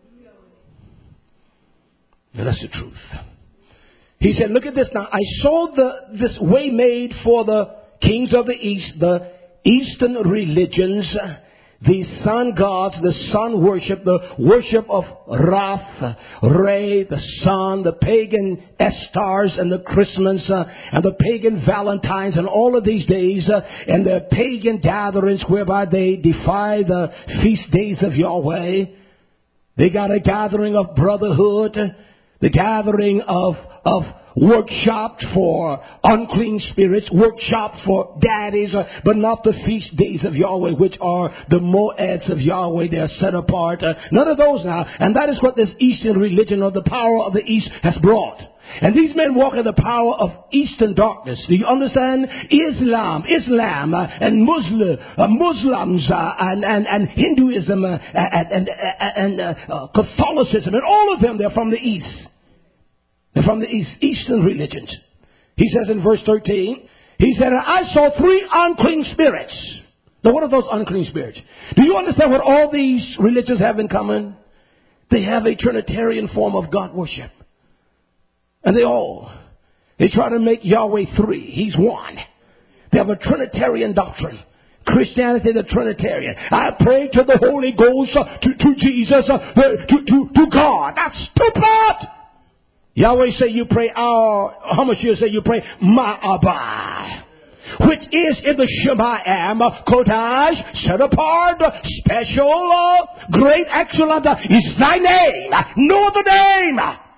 Now that's the truth. He said, look at this now. I saw the this way made for the kings of the east, the eastern religions, the sun gods, the sun worship, the worship of Ra, Re, the sun, the pagan Estars and the Christmas uh, and the pagan Valentines and all of these days uh, and the pagan gatherings whereby they defy the feast days of Yahweh. They got a gathering of brotherhood, the gathering of of workshops for unclean spirits, workshops for daddies, uh, but not the feast days of Yahweh, which are the moeds of Yahweh. They are set apart. Uh, none of those now. And that is what this Eastern religion or the power of the East has brought. And these men walk in the power of Eastern darkness. Do you understand? Islam, Islam, uh, and Muslim, uh, Muslims, uh, and, and, and Hinduism, uh, and, and, and uh, uh, Catholicism, and all of them, they're from the East. They're from the East, Eastern religions. He says in verse thirteen, he said, I saw three unclean spirits. Now what are those unclean spirits? Do you understand what all these religions have in common? They have a Trinitarian form of God worship. And they all, they try to make Yahweh three. He's one. They have a Trinitarian doctrine. Christianity, the Trinitarian. I pray to the Holy Ghost, uh, to, to Jesus, uh, to, to, to God. That's stupid! Yahweh say you pray our, how much you say you pray Ma'abah, which is in the Shemayim, Kodash, set apart, special, uh, great, excellent, uh, is thy name, no other name.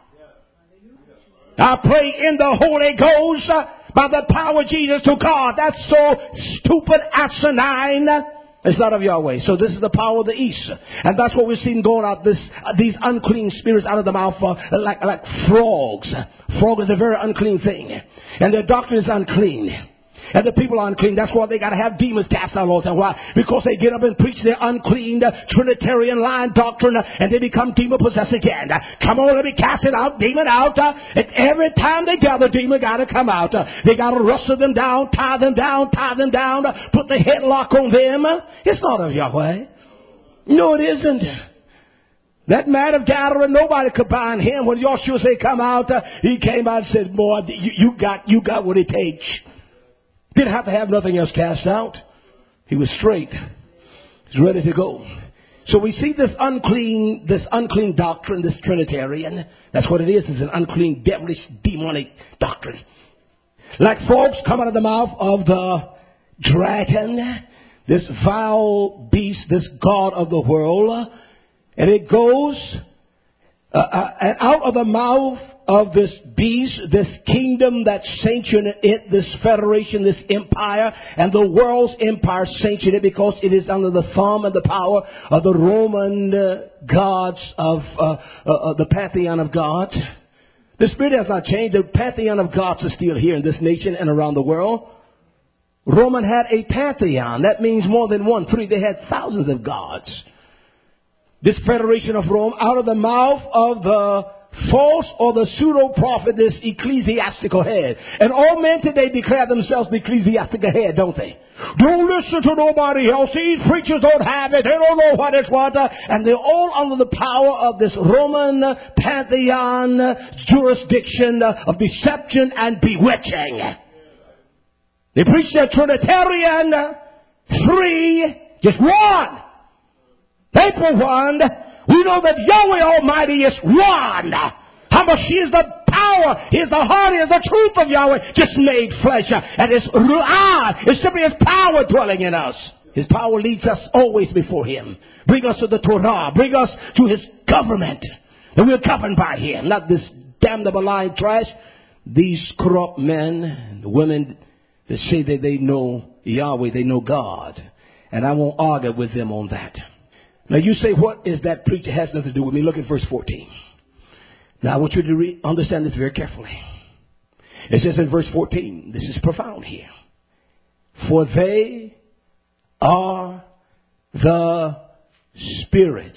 I pray in the Holy Ghost uh, by the power of Jesus to God. That's so stupid, asinine. It's not of Yahweh. So this is the power of the East. And that's what we've seen going out, this, uh, these unclean spirits out of the mouth uh, like, like frogs. Frog is a very unclean thing. And their doctrine is unclean. And the people are unclean. That's why they got to have demons cast out all the time. Why? Because they get up and preach their unclean uh, Trinitarian line doctrine uh, and they become demon possessed again. Uh, come on, let me cast it out, demon out. Uh, and every time they gather, demon got to come out. Uh, they got to wrestle them down, tie them down, tie them down, uh, put the headlock on them. Uh, it's not of Yahweh. No, it isn't. That man of gathering, nobody could bind him. When Joshua said, come out, uh, he came out and said, boy, you, you got, you got what it takes. Didn't have to have nothing else cast out. He was straight. He's ready to go. So we see this unclean, this unclean doctrine, this Trinitarian. That's what it is. It's an unclean, devilish, demonic doctrine. Like frogs come out of the mouth of the dragon, this vile beast, this god of the world. And it goes uh, uh, out of the mouth of this beast, this kingdom that sanctioned it, this federation, this empire, and the world's empire sanctioned it because it is under the thumb and the power of the Roman uh, gods of uh, uh, uh, the pantheon of gods. The spirit has not changed. The pantheon of gods is still here in this nation and around the world. Roman had a pantheon. That means more than one, three. They had thousands of gods. This federation of Rome, out of the mouth of the false or the pseudo-prophet, this ecclesiastical head. And all men today declare themselves the ecclesiastical head, don't they? Don't listen to nobody else. These preachers don't have it. They don't know what it's what. And they're all under the power of this Roman pantheon jurisdiction of deception and bewitching. They preach their Trinitarian, three, just one. April one, we know that Yahweh Almighty is one. How much He is the power, He is the heart, He is the truth of Yahweh, just made flesh. And His Ruah is simply His power dwelling in us. His power leads us always before Him. Bring us to the Torah. Bring us to His government. And we're governed by Him. Not this damnable lying trash. These corrupt men and women that say that they know Yahweh, they know God. And I won't argue with them on that. Now you say, what is that preacher? It has nothing to do with me. Look at verse fourteen. Now I want you to re- understand this very carefully. It says in verse fourteen, this is profound here. For they are the spirits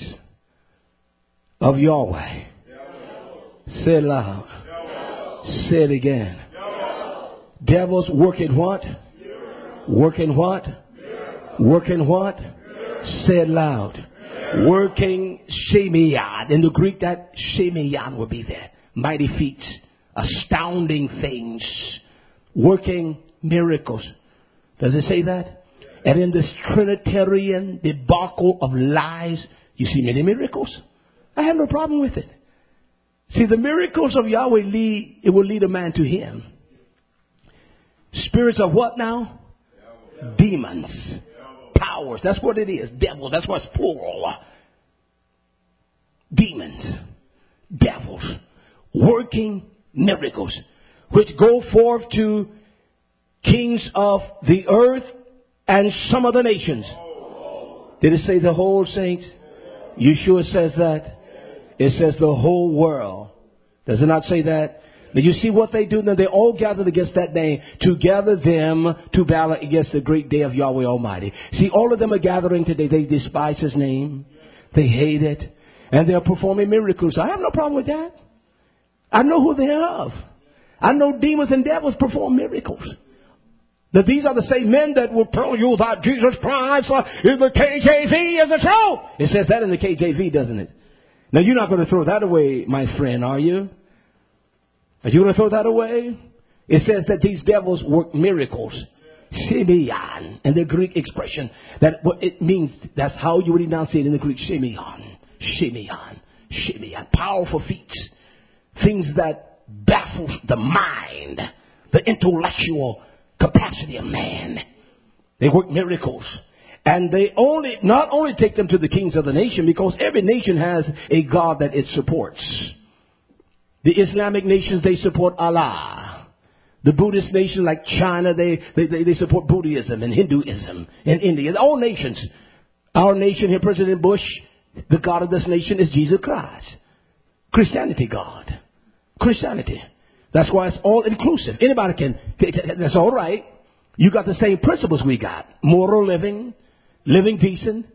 of Yahweh. Yahweh. Say it loud. Yahweh. Say it again. Yahweh. Devils working what? Yahweh. Working what? Yahweh. Working what? Yahweh. Say it loud. Working Shemiyan. In the Greek, that Shemiyan will be there. Mighty feats, astounding things, working miracles. Does it say that? And in this Trinitarian debacle of lies, you see many miracles. I have no problem with it. See, the miracles of Yahweh lead, it will lead a man to Him. Spirits of what now? Demons. Powers. That's what it is. Devils. That's what's plural. Demons. Devils. Working miracles. Which go forth to kings of the earth and some of the nations. Did it say the whole, saints? You sure it says that? It says the whole world. Does it not say that? Now you see what they do? Now they all gathered against that name to gather them to battle against the great day of Yahweh Almighty. See, all of them are gathering today. They despise His name. They hate it. And they're performing miracles. I have no problem with that. I know who they are of. I know demons and devils perform miracles. That these are the same men that will tell you that Jesus Christ in the K J V is the truth. It says that in the K J V, doesn't it? Now you're not going to throw that away, my friend, are you? Are you going to throw that away? It says that these devils work miracles. Shemian, and the Greek expression. That what it means, that's how you would enunciate it in the Greek. Shemian. Shemian. Shemian. Powerful feats. Things that baffle the mind. The intellectual capacity of man. They work miracles. And they only, not only take them to the kings of the nation, because every nation has a God that it supports. The Islamic nations, they support Allah. The Buddhist nations like China, they, they, they, they support Buddhism and Hinduism and India. All nations. Our nation here, President Bush, the God of this nation is Jesus Christ. Christianity God. Christianity. That's why it's all inclusive. Anybody can, that's all right. You got the same principles we got. Moral living, living decent,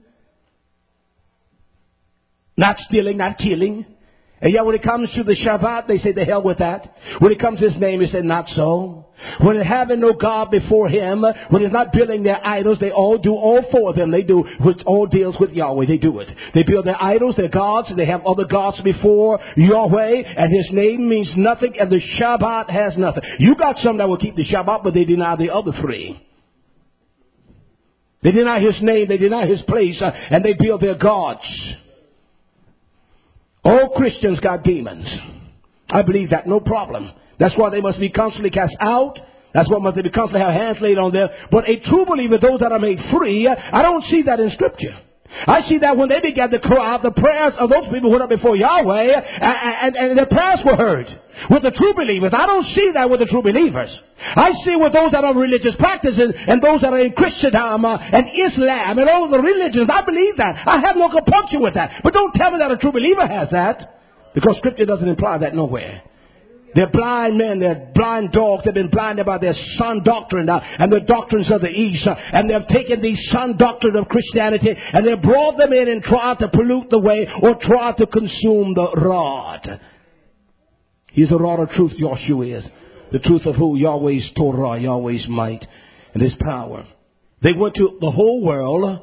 not stealing, not killing. And yet when it comes to the Shabbat, they say the hell with that. When it comes to His name, they say not so. When they having no God before Him, when they're not building their idols, they all do, all four of them, they do, which all deals with Yahweh. They do it. They build their idols, their gods, and they have other gods before Yahweh, and His name means nothing, and the Shabbat has nothing. You got some that will keep the Shabbat, but they deny the other three. They deny his name, they deny his place, uh, and they build their gods. All Christians got demons. I believe that, no problem. That's why they must be constantly cast out. That's why must they be constantly have hands laid on them. But a true believer, those that are made free, I don't see that in Scripture. I see that when they began to cry out, the prayers of those people went up before Yahweh, and, and, and their prayers were heard. With the true believers, I don't see that with the true believers. I see with those that are religious practices and those that are in Christendom uh, and Islam and all the religions. I believe that. I have no compunction with that. But don't tell me that a true believer has that, because Scripture doesn't imply that nowhere. They're blind men, they're blind dogs. They've been blinded by their sun doctrine uh, and the doctrines of the East. Uh, and they've taken these sun doctrines of Christianity and they've brought them in and tried to pollute the way or tried to consume the rod. He's the rod of truth, Joshua is. The truth of who? Yahweh's Torah, Yahweh's might and his power. They went to the whole world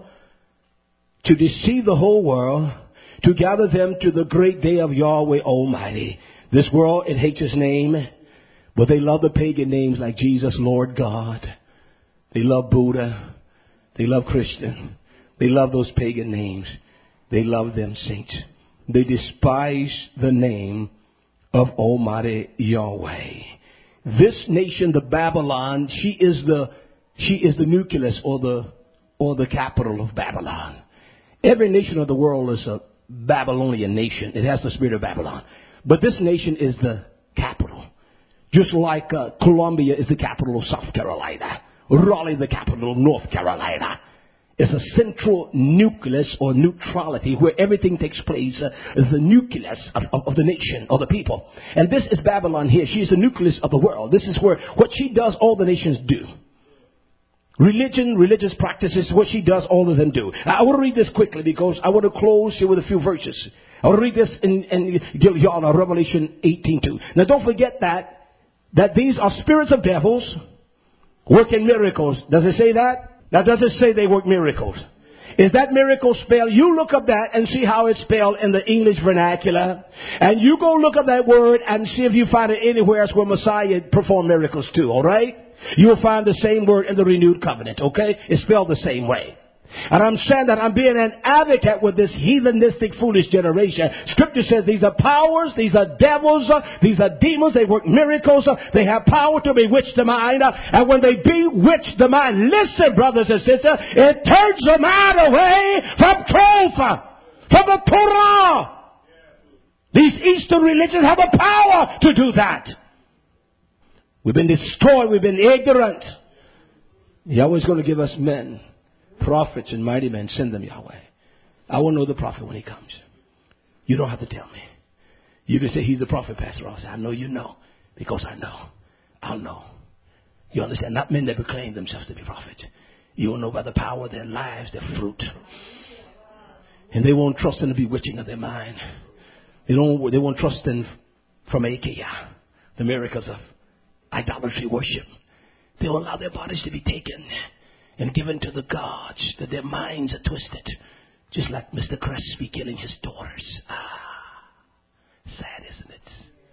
to deceive the whole world, to gather them to the great day of Yahweh Almighty. This world, it hates his name, but they love the pagan names like Jesus, Lord God. They love Buddha. They love Christian. They love those pagan names. They love them, saints. They despise the name of Almighty Yahweh. This nation, the Babylon, she is the she is the nucleus or the or the capital of Babylon. Every nation of the world is a Babylonian nation. It has the spirit of Babylon. But this nation is the capital. Just like uh, Columbia is the capital of South Carolina. Raleigh, the capital of North Carolina. It's a central nucleus or neutrality where everything takes place. Uh, is the nucleus of, of, of the nation or the people. And this is Babylon here. She is the nucleus of the world. This is where what she does, all the nations do. Religion, religious practices, what she does, all of them do. I want to read this quickly because I want to close here with a few verses. I want to read this in, in, in Revelation eighteen two. Now don't forget that, that these are spirits of devils working miracles. Does it say that? Now does it say they work miracles? Is that miracle spelled? You look up that and see how it's spelled in the English vernacular. And you go look up that word and see if you find it anywhere else where Messiah performed miracles too, alright? You will find the same word in the renewed covenant, okay? It's spelled the same way. And I'm saying that I'm being an advocate with this heathenistic, foolish generation. Scripture says these are powers, these are devils, uh, these are demons, they work miracles, uh, they have power to bewitch the mind. Uh, and when they bewitch the mind, listen, brothers and sisters, it turns the mind away from truth, uh, from the Torah. These Eastern religions have the power to do that. We've been destroyed, we've been ignorant. Yahweh's going to give us men, prophets and mighty men. Send them, Yahweh. I will know the prophet when he comes. You don't have to tell me. You can say he's the prophet, Pastor. I'll say, I know you know, because I know. I'll know. You understand? Not men that proclaim themselves to be prophets. You will know by the power of their lives, their fruit. And they won't trust in the bewitching of their mind. They don't. They won't trust in from Achaia, the miracles of idolatry worship. They will allow their bodies to be taken and given to the gods, that their minds are twisted. Just like Mister Crespi killing his daughters. Ah, sad, isn't it?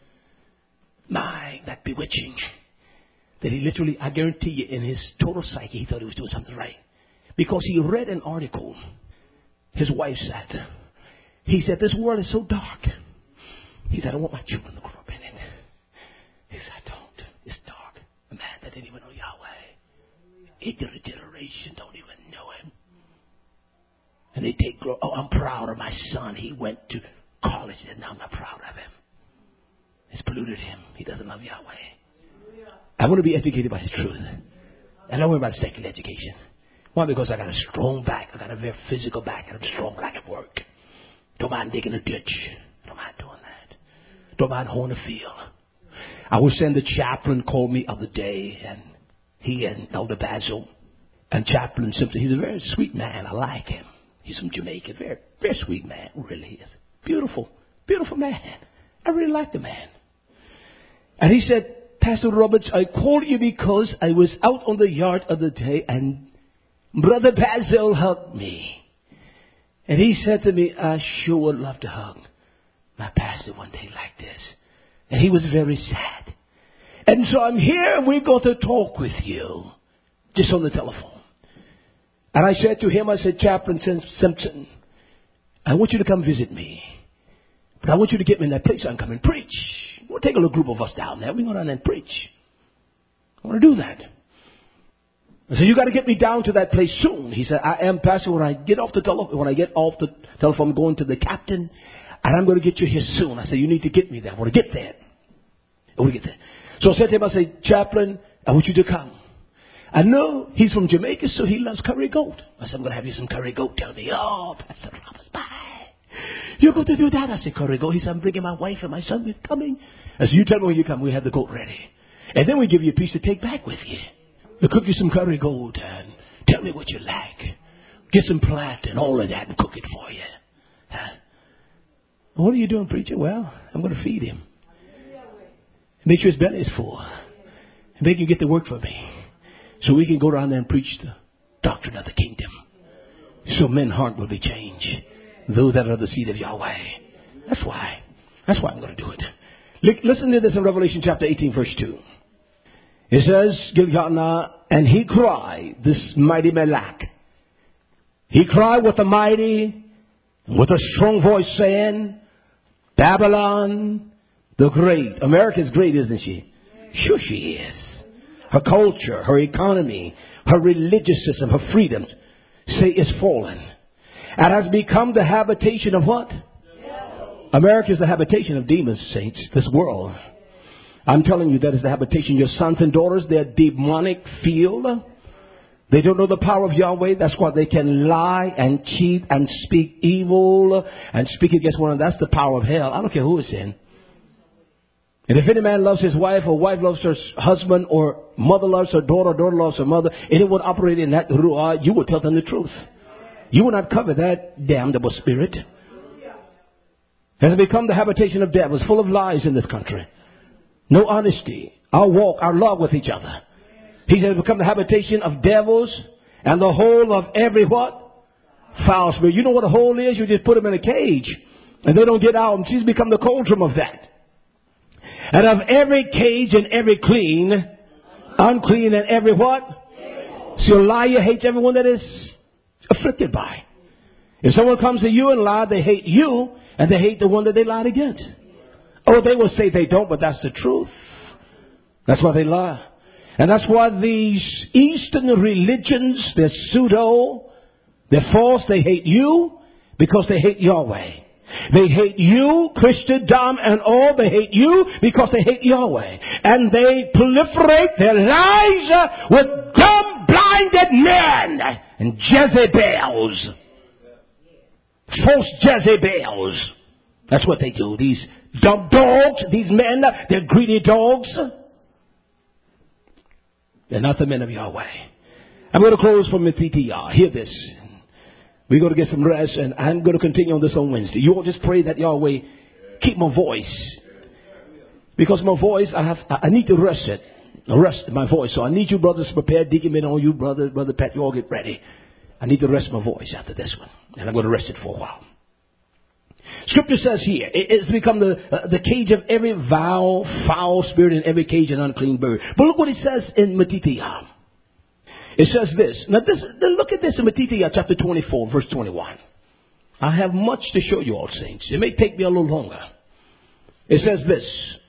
My, that bewitching. That he literally, I guarantee you, in his total psyche, he thought he was doing something right. Because he read an article. His wife said, he said, this world is so dark. He said, I don't want my children to grow up in it. He said, I don't. It's dark. A man that didn't even know Yahweh. Ignorant generation don't even know him. And they take, oh, I'm proud of my son. He went to college and now I'm not proud of him. It's polluted him. He doesn't love Yahweh. I want to be educated by his truth. I don't worry about secular education. Why? Because I got a strong back. I got a very physical back and I'm strong like at work. Don't mind digging a ditch. Don't mind doing that. Don't mind hoeing a field. I was saying the chaplain called me the other day, and he and Elder Basil and Chaplain Simpson. He's a very sweet man. I like him. He's from Jamaica. Very, very sweet man. Really is. Beautiful, beautiful man. I really like the man. And he said, Pastor Roberts, I called you because I was out on the yard of the day, and Brother Basil hugged me. And he said to me, I sure would love to hug my pastor one day like this. And he was very sad. And so I'm here and we're going to talk with you. Just on the telephone. And I said to him, I said, Chaplain Simpson, I want you to come visit me. But I want you to get me in that place and come and preach. We'll take a little group of us down there. We go down there and preach. I want to do that. I said, you got to get me down to that place soon. He said, I am, Pastor. When I get off the telephone, when I get off the telephone, I'm going to the captain, and I'm going to get you here soon. I said, you need to get me there. I want to get there. I want to get there. So I said to him, I said, Chaplain, I want you to come. I know he's from Jamaica, so he loves curry goat. I said, I'm going to have you some curry goat. Tell me, oh, Pastor Roberts, bye. You're going to do that? I said, curry goat. He said, I'm bringing my wife and my son. We're coming. I said, you tell me when you come. We have the goat ready. And then we give you a piece to take back with you. We'll cook you some curry goat and tell me what you like. Get some plant and all of that and cook it for you. Huh? What are you doing, preacher? Well, I'm going to feed him. Make sure his belly is full. And make him get to work for me. So we can go around there and preach the doctrine of the kingdom. So men's heart will be changed. Those that are the seed of Yahweh. That's why. That's why I'm going to do it. Listen to this in Revelation chapter eighteen, verse two. It says, Gilgal, and he cried, this mighty Malak. He cried with a mighty, with a strong voice saying, Babylon the great. America's great, isn't she? Sure she is. Her culture, her economy, her religious system, her freedom, say, is fallen. And has become the habitation of what? America is the habitation of demons, saints. This world. I'm telling you, that is the habitation. Your sons and daughters, they're demonic field. They don't know the power of Yahweh. That's why they can lie and cheat and speak evil and speak against one another. That's the power of hell. I don't care who it's in. And if any man loves his wife, or wife loves her husband, or mother loves her daughter, or daughter loves her mother, anyone operating in that ruah, you will tell them the truth. You will not cover that damnable spirit. Has become the habitation of devils, full of lies in this country. No honesty. Our walk, our love with each other. He has become the habitation of devils and the whole of every what? Foul spirit. You know what a hole is? You just put them in a cage and they don't get out. And she's become the cauldron of that. And of every cage and every clean, unclean and every what? So a liar hates everyone that is afflicted by. If someone comes to you and lie, they hate you and they hate the one that they lied against. Oh, they will say they don't, but that's the truth. That's why they lie. And that's why these Eastern religions, they're pseudo, they're false, they hate you because they hate Yahweh. They hate you, Christendom and all. They hate you because they hate Yahweh. And they proliferate their lies with dumb, blinded men and Jezebels. False Jezebels. That's what they do. These dumb dogs, these men, they're greedy dogs. They're not the men of Yahweh. I'm going to close from Matithia. Hear this. We're going to get some rest, and I'm going to continue on this on Wednesday. You all just pray that Yahweh keep my voice. Because my voice, I have, I need to rest it. Rest my voice. So I need you brothers to prepare. Deacon men on you, brother, brother Pat, you all get ready. I need to rest my voice after this one. And I'm going to rest it for a while. Scripture says here, it's become the uh, the cage of every vile, foul spirit and every cage and unclean bird. But look what it says in Matithia. It says this. Now, this, look at this in Matithia chapter twenty-four, verse twenty-one. I have much to show you all, saints. It may take me a little longer. It says this.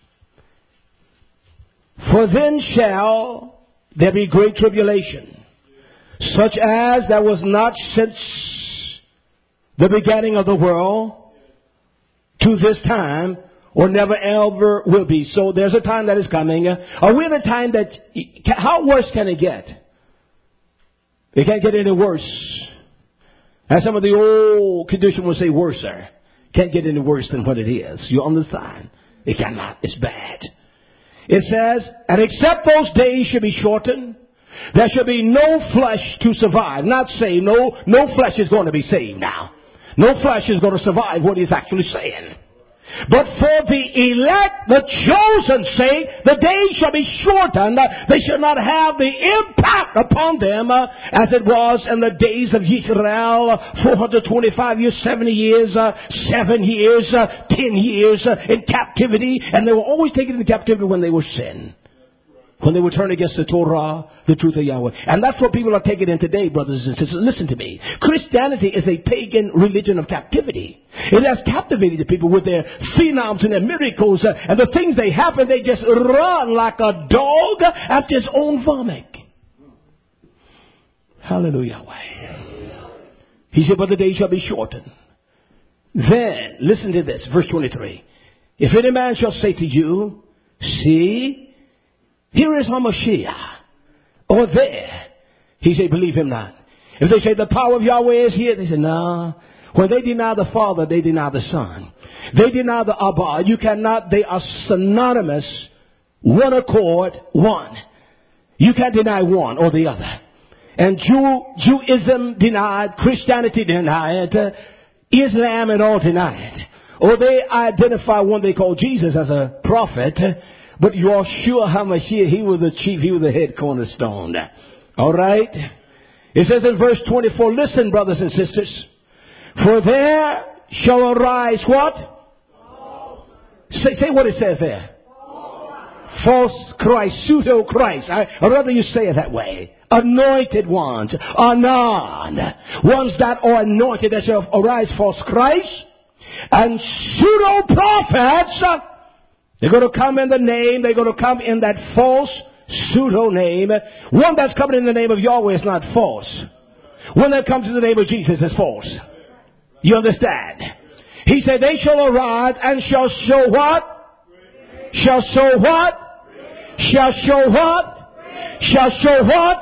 For then shall there be great tribulation, such as there was not since the beginning of the world to this time, or never ever will be. So there's a time that is coming. Are we in a time that, how worse can it get? It can't get any worse. As some of the old condition would say, worser. Can't get any worse than what it is. You understand? It cannot. It's bad. It says, and except those days should be shortened, there should be no flesh to survive. Not saved. No, no flesh is going to be saved now. No flesh is going to survive what he's actually saying. But for the elect, the chosen say, the days shall be shortened. They shall not have the impact upon them uh, as it was in the days of Israel, four hundred twenty-five years, seventy years, uh, seven years, uh, ten years uh, in captivity. And they were always taken into captivity when they were sin. when they would turn against the Torah, the truth of Yahweh. And that's what people are taking in today, brothers and sisters. Listen to me. Christianity is a pagan religion of captivity. It has captivated the people with their phenoms and their miracles uh, and the things they have, and they just run like a dog after his own vomit. Hallelujah. He said, but the day shall be shortened. Then, listen to this, verse twenty-three. If any man shall say to you, see, here is Hamashiach, or there, he said, believe him not. If they say the power of Yahweh is here, they say, nah. When they deny the Father, they deny the Son. They deny the Abba. You cannot, they are synonymous, one accord, one. You can't deny one or the other. And Jew, Judaism denied, Christianity denied, uh, Islam and all denied. Or they identify one they call Jesus as a prophet. But Yeshua HaMashiach, he was the chief, he was the head cornerstone. All right? It says in verse twenty-four, listen, brothers and sisters. For there shall arise what? False. Say, say what it says there. False, False Christ, pseudo Christ. I, I'd rather you say it that way. Anointed ones, anon. Ones that are anointed, that shall arise false Christ. And pseudo prophets. They're going to come in the name. They're going to come in that false pseudo name. One that's coming in the name of Yahweh is not false. One that comes in the name of Jesus is false. You understand? He said, they shall arise and shall show what? Shall show what? Shall show what? Shall show what?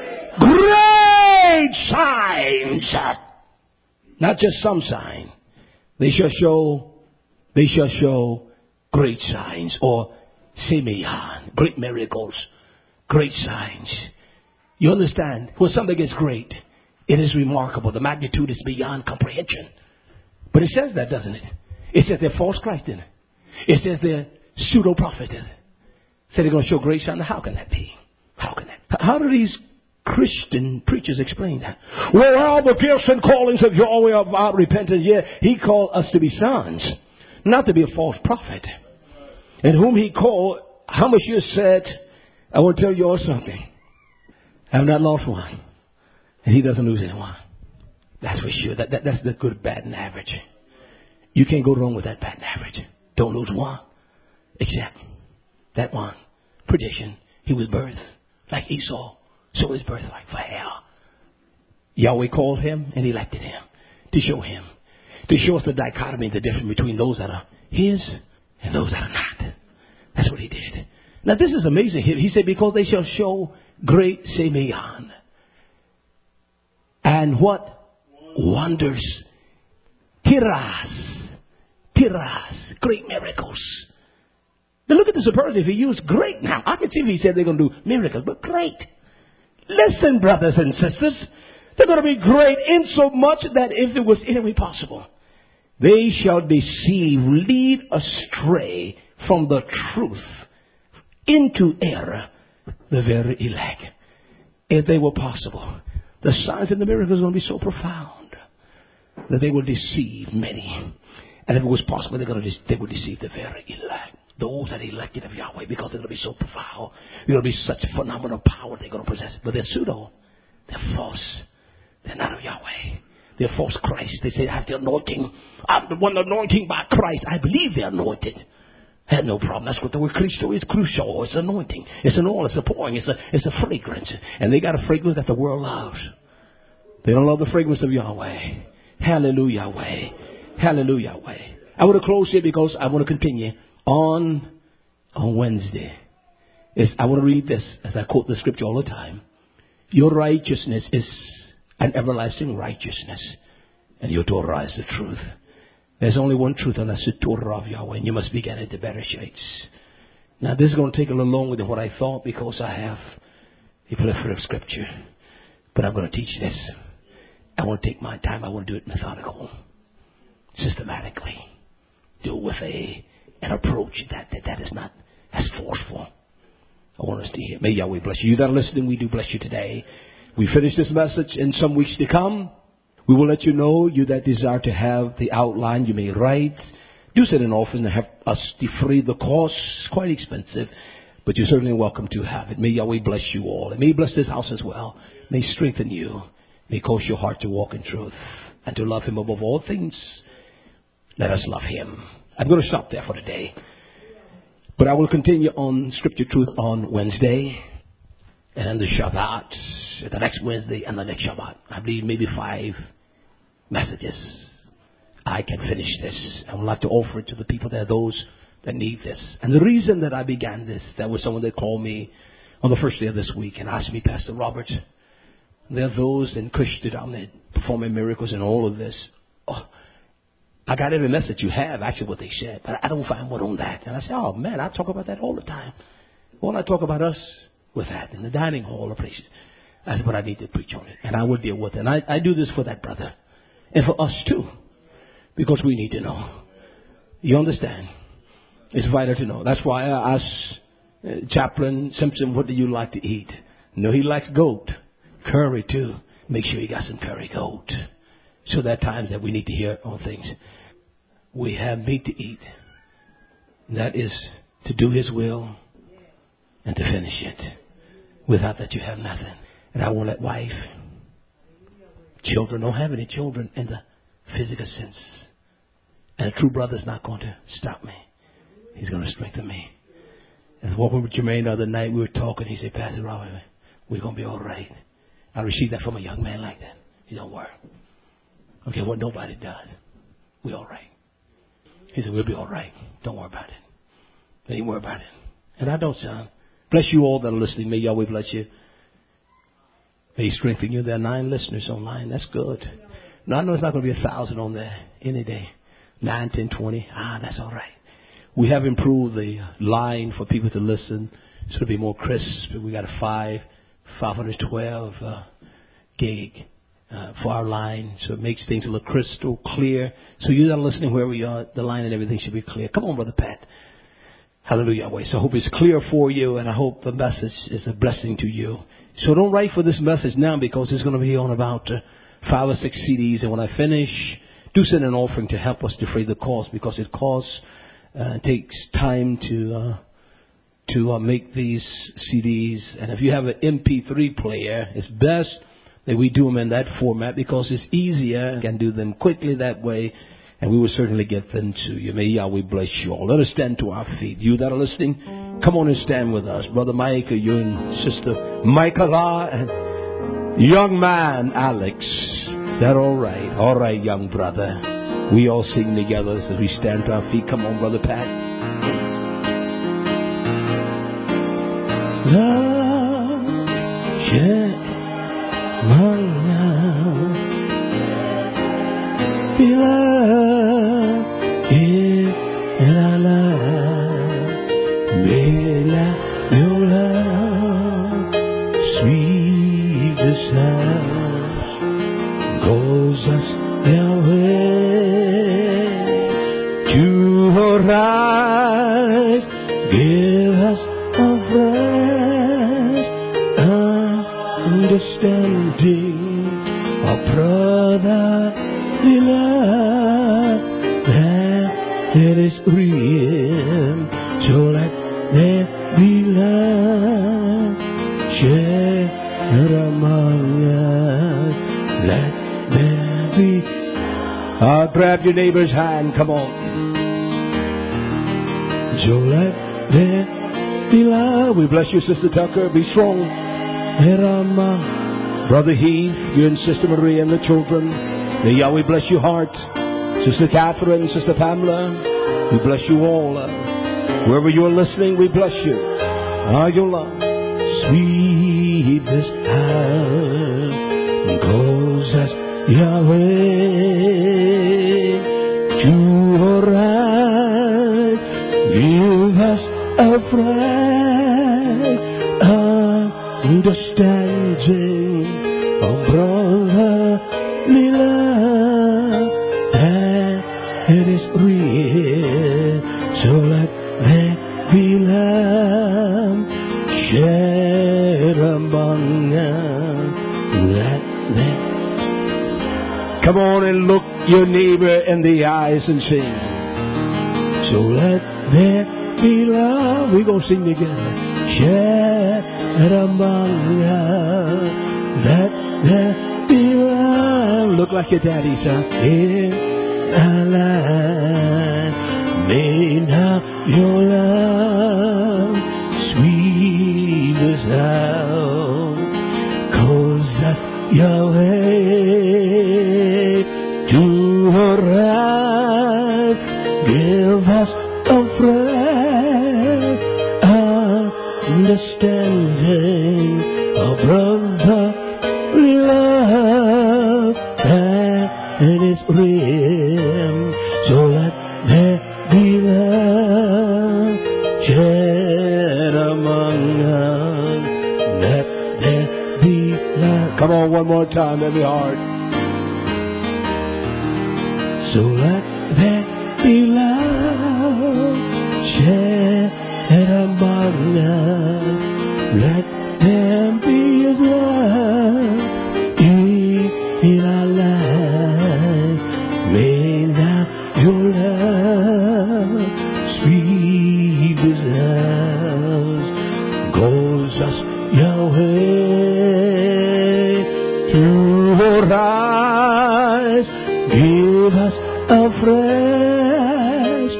Great signs. Not just some sign. They shall show, they shall show great signs, or Simeon, great miracles, great signs. You understand? When something is great, it is remarkable. The magnitude is beyond comprehension. But it says that, doesn't it? It says they're false Christ in it. It says they're pseudo prophet in it. Said they're going to show great signs. How can that be? How can that? How do these Christian preachers explain that? Well, all the gifts and callings of Yahweh of our repentance, yeah, he called us to be sons. Not to be a false prophet. And whom he called, Hamashiach said, I want to tell you all something. I have not lost one. And he doesn't lose anyone. That's for sure. That, that, that's the good, bad, and average. You can't go wrong with that bad and average. Don't lose one. Except that one. Prediction. He was birthed like Esau. So his birthright for hell. Yahweh called him and elected him to show him. To show us the dichotomy, the difference between those that are his and those that are not. That's what he did. Now this is amazing. He said, because they shall show great Simeon. And what? Wonders. Tiras. Tiras. Great miracles. Now look at the superlative he used. Great. Now I can see if he said they're going to do miracles, but great. Listen, brothers and sisters. They're going to be great in so much that if it was anyway possible, they shall deceive, lead astray from the truth into error the very elect. If they were possible, the signs and the miracles are going to be so profound that they will deceive many. And if it was possible, they're going to de- they will deceive the very elect. Those that are elected of Yahweh, because they're going to be so profound. They're going to be such phenomenal power they're going to possess. But they're pseudo. They're false. They're not of Yahweh. They're false Christ. They say, I have the anointing. I'm the one anointing by Christ. I believe they're anointed. I had no problem. That's what the word Christo is. Crucial. It's anointing. It's an oil. It's a pouring. It's a, it's a fragrance. And they got a fragrance that the world loves. They don't love the fragrance of Yahweh. Hallelujah, Yahweh. Hallelujah, Yahweh. I want to close here because I want to continue on, on Wednesday. It's, I want to read this as I quote the scripture all the time. Your righteousness is an everlasting righteousness, and your Torah is the truth. There's only one truth, and that's the Torah of Yahweh, and you must begin it to better shades. Now, this is going to take a little longer than what I thought because I have a plethora of scripture. But I'm going to teach this. I want to take my time. I want to do it methodical, systematically. Do it with a an approach that, that, that is not as forceful. I want us to hear. May Yahweh bless you. You that are listening, we do bless you today. We finish this message in some weeks to come. We will let you know, you that desire to have the outline, you may write. Do send an offering to help us defray the cost. It's quite expensive. But you're certainly welcome to have it. May Yahweh bless you all. And may He bless this house as well. May He strengthen you. May He cause your heart to walk in truth and to love Him above all things. Let us love Him. I'm going to stop there for today. But I will continue on Scripture Truth on Wednesday. And then the Shabbat, the next Wednesday and the next Shabbat. I believe maybe five messages. I can finish this. I would like to offer it to the people there, those that need this. And the reason that I began this, there was someone that called me on the first day of this week and asked me, Pastor Robert, there are those in Christian down there performing miracles and all of this. Oh, I got every message you have, actually what they said, but I don't find one on that. And I said, oh man, I talk about that all the time. Why don't I talk about us with that in the dining hall or places? I said, but I need to preach on it, and I will deal with it. And I, I do this for that brother and for us too, because we need to know. You understand? It's vital to know. That's why I asked uh, Chaplain Simpson, what do you like to eat? No, he likes goat. Curry too. Make sure you got some curry goat. So there are times that we need to hear all things. We have meat to eat. That is to do His will and to finish it. Without that you have nothing. And I want that wife. Children, don't have any children in the physical sense. And a true brother is not going to stop me. He's going to strengthen me. And walking with Jermaine the other night, we were talking. He said, Pastor Robert, we're going to be all right. I received that from a young man like that. You don't worry. Okay, what nobody does. We're all right. He said, we'll be all right. Don't worry about it. Don't even worry about it. And I don't, son. Bless you all that are listening. May Yahweh bless you. May He strengthen you. There are nine listeners online. That's good. Now, I know it's not going to be a thousand on there any day. Nine, ten, twenty. Ah, that's all right. We have improved the line for people to listen. It's going to be more crisp. We got a five, five hundred twelve uh, gig uh, for our line. So it makes things a little crystal clear. So you that are listening where we are, the line and everything should be clear. Come on, Brother Pat. Hallelujah, Yahweh. So I hope it's clear for you, and I hope the message is a blessing to you. So don't write for this message now, because it's going to be on about uh, five or six C Ds. And when I finish, do send an offering to help us defray the cost, because it costs, uh, it takes time to uh, to uh, make these C Ds. And if you have an M P three player, it's best that we do them in that format, because it's easier and can do them quickly that way. And we will certainly get them to you. May Yahweh bless you all. Let us stand to our feet. You that are listening, come on and stand with us. Brother Mike, you and Sister Michaela, and young man Alex. Is that all right? All right, young brother. We all sing together as we stand to our feet. Come on, Brother Pat. Love, shed my love, beloved, and I love, may not your love, sweet the sound, goes us their way to arise, give us a fresh understanding, a brotherly love that it is real. So let there be love shared among us. Let there be. Uh, grab your neighbor's hand. Come on. So let there be love. We bless you, Sister Tucker. Be strong. Brother Heath, you and Sister Maria and the children. May Yahweh bless your heart. Sister Catherine, Sister Pamela, we bless you all. Uh, wherever you are listening, we bless you. Ah, your love, sweetest hour, calls us Yahweh to arise. Give us a fresh understanding of brotherly love that it is real. So let there be love shared among us. Let there. Come on and look your neighbor in the eyes and sing. So let there be love. We're going to sing together. shed among us. Let there be love. Look like your daddy, son. In our land, may now your love sweet as sound. Cause that's Yahweh to arise. Give us a fresh understanding of brotherly love that is real. So let there be love shed among us. Let there be love. Come on, one more time, every heart. So let there be love shed among us. Let there be love in our lives. May now your love sweet as us goes us Yahweh to arise. Give us a fresh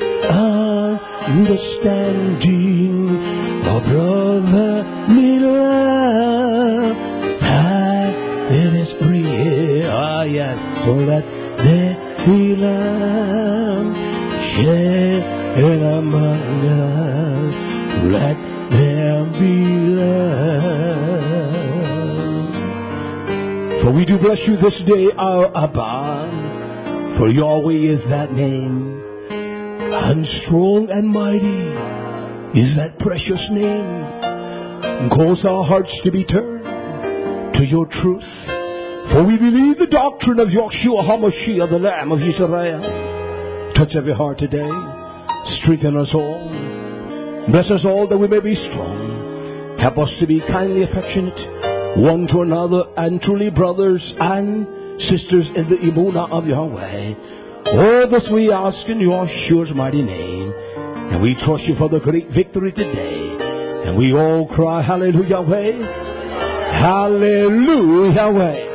understanding of brotherly love that it is real. Ah, yes. So let there be love shed among us. Let there be love. For we do bless you this day, our Abba. For Yahweh is that name, and strong and mighty is that precious name. Cause our hearts to be turned to your truth. For we believe the doctrine of Yeshua HaMashiach, the Lamb of Israel. Touch every heart today. Strengthen us all. Bless us all that we may be strong. Help us to be kindly affectionate one to another, and truly brothers and sisters in the Emunah of Yahweh. All this we ask in Yeshua's mighty name. And we trust you for the great victory today. And we all cry, Hallelujah, Yahweh. Hallelujah, Yahweh.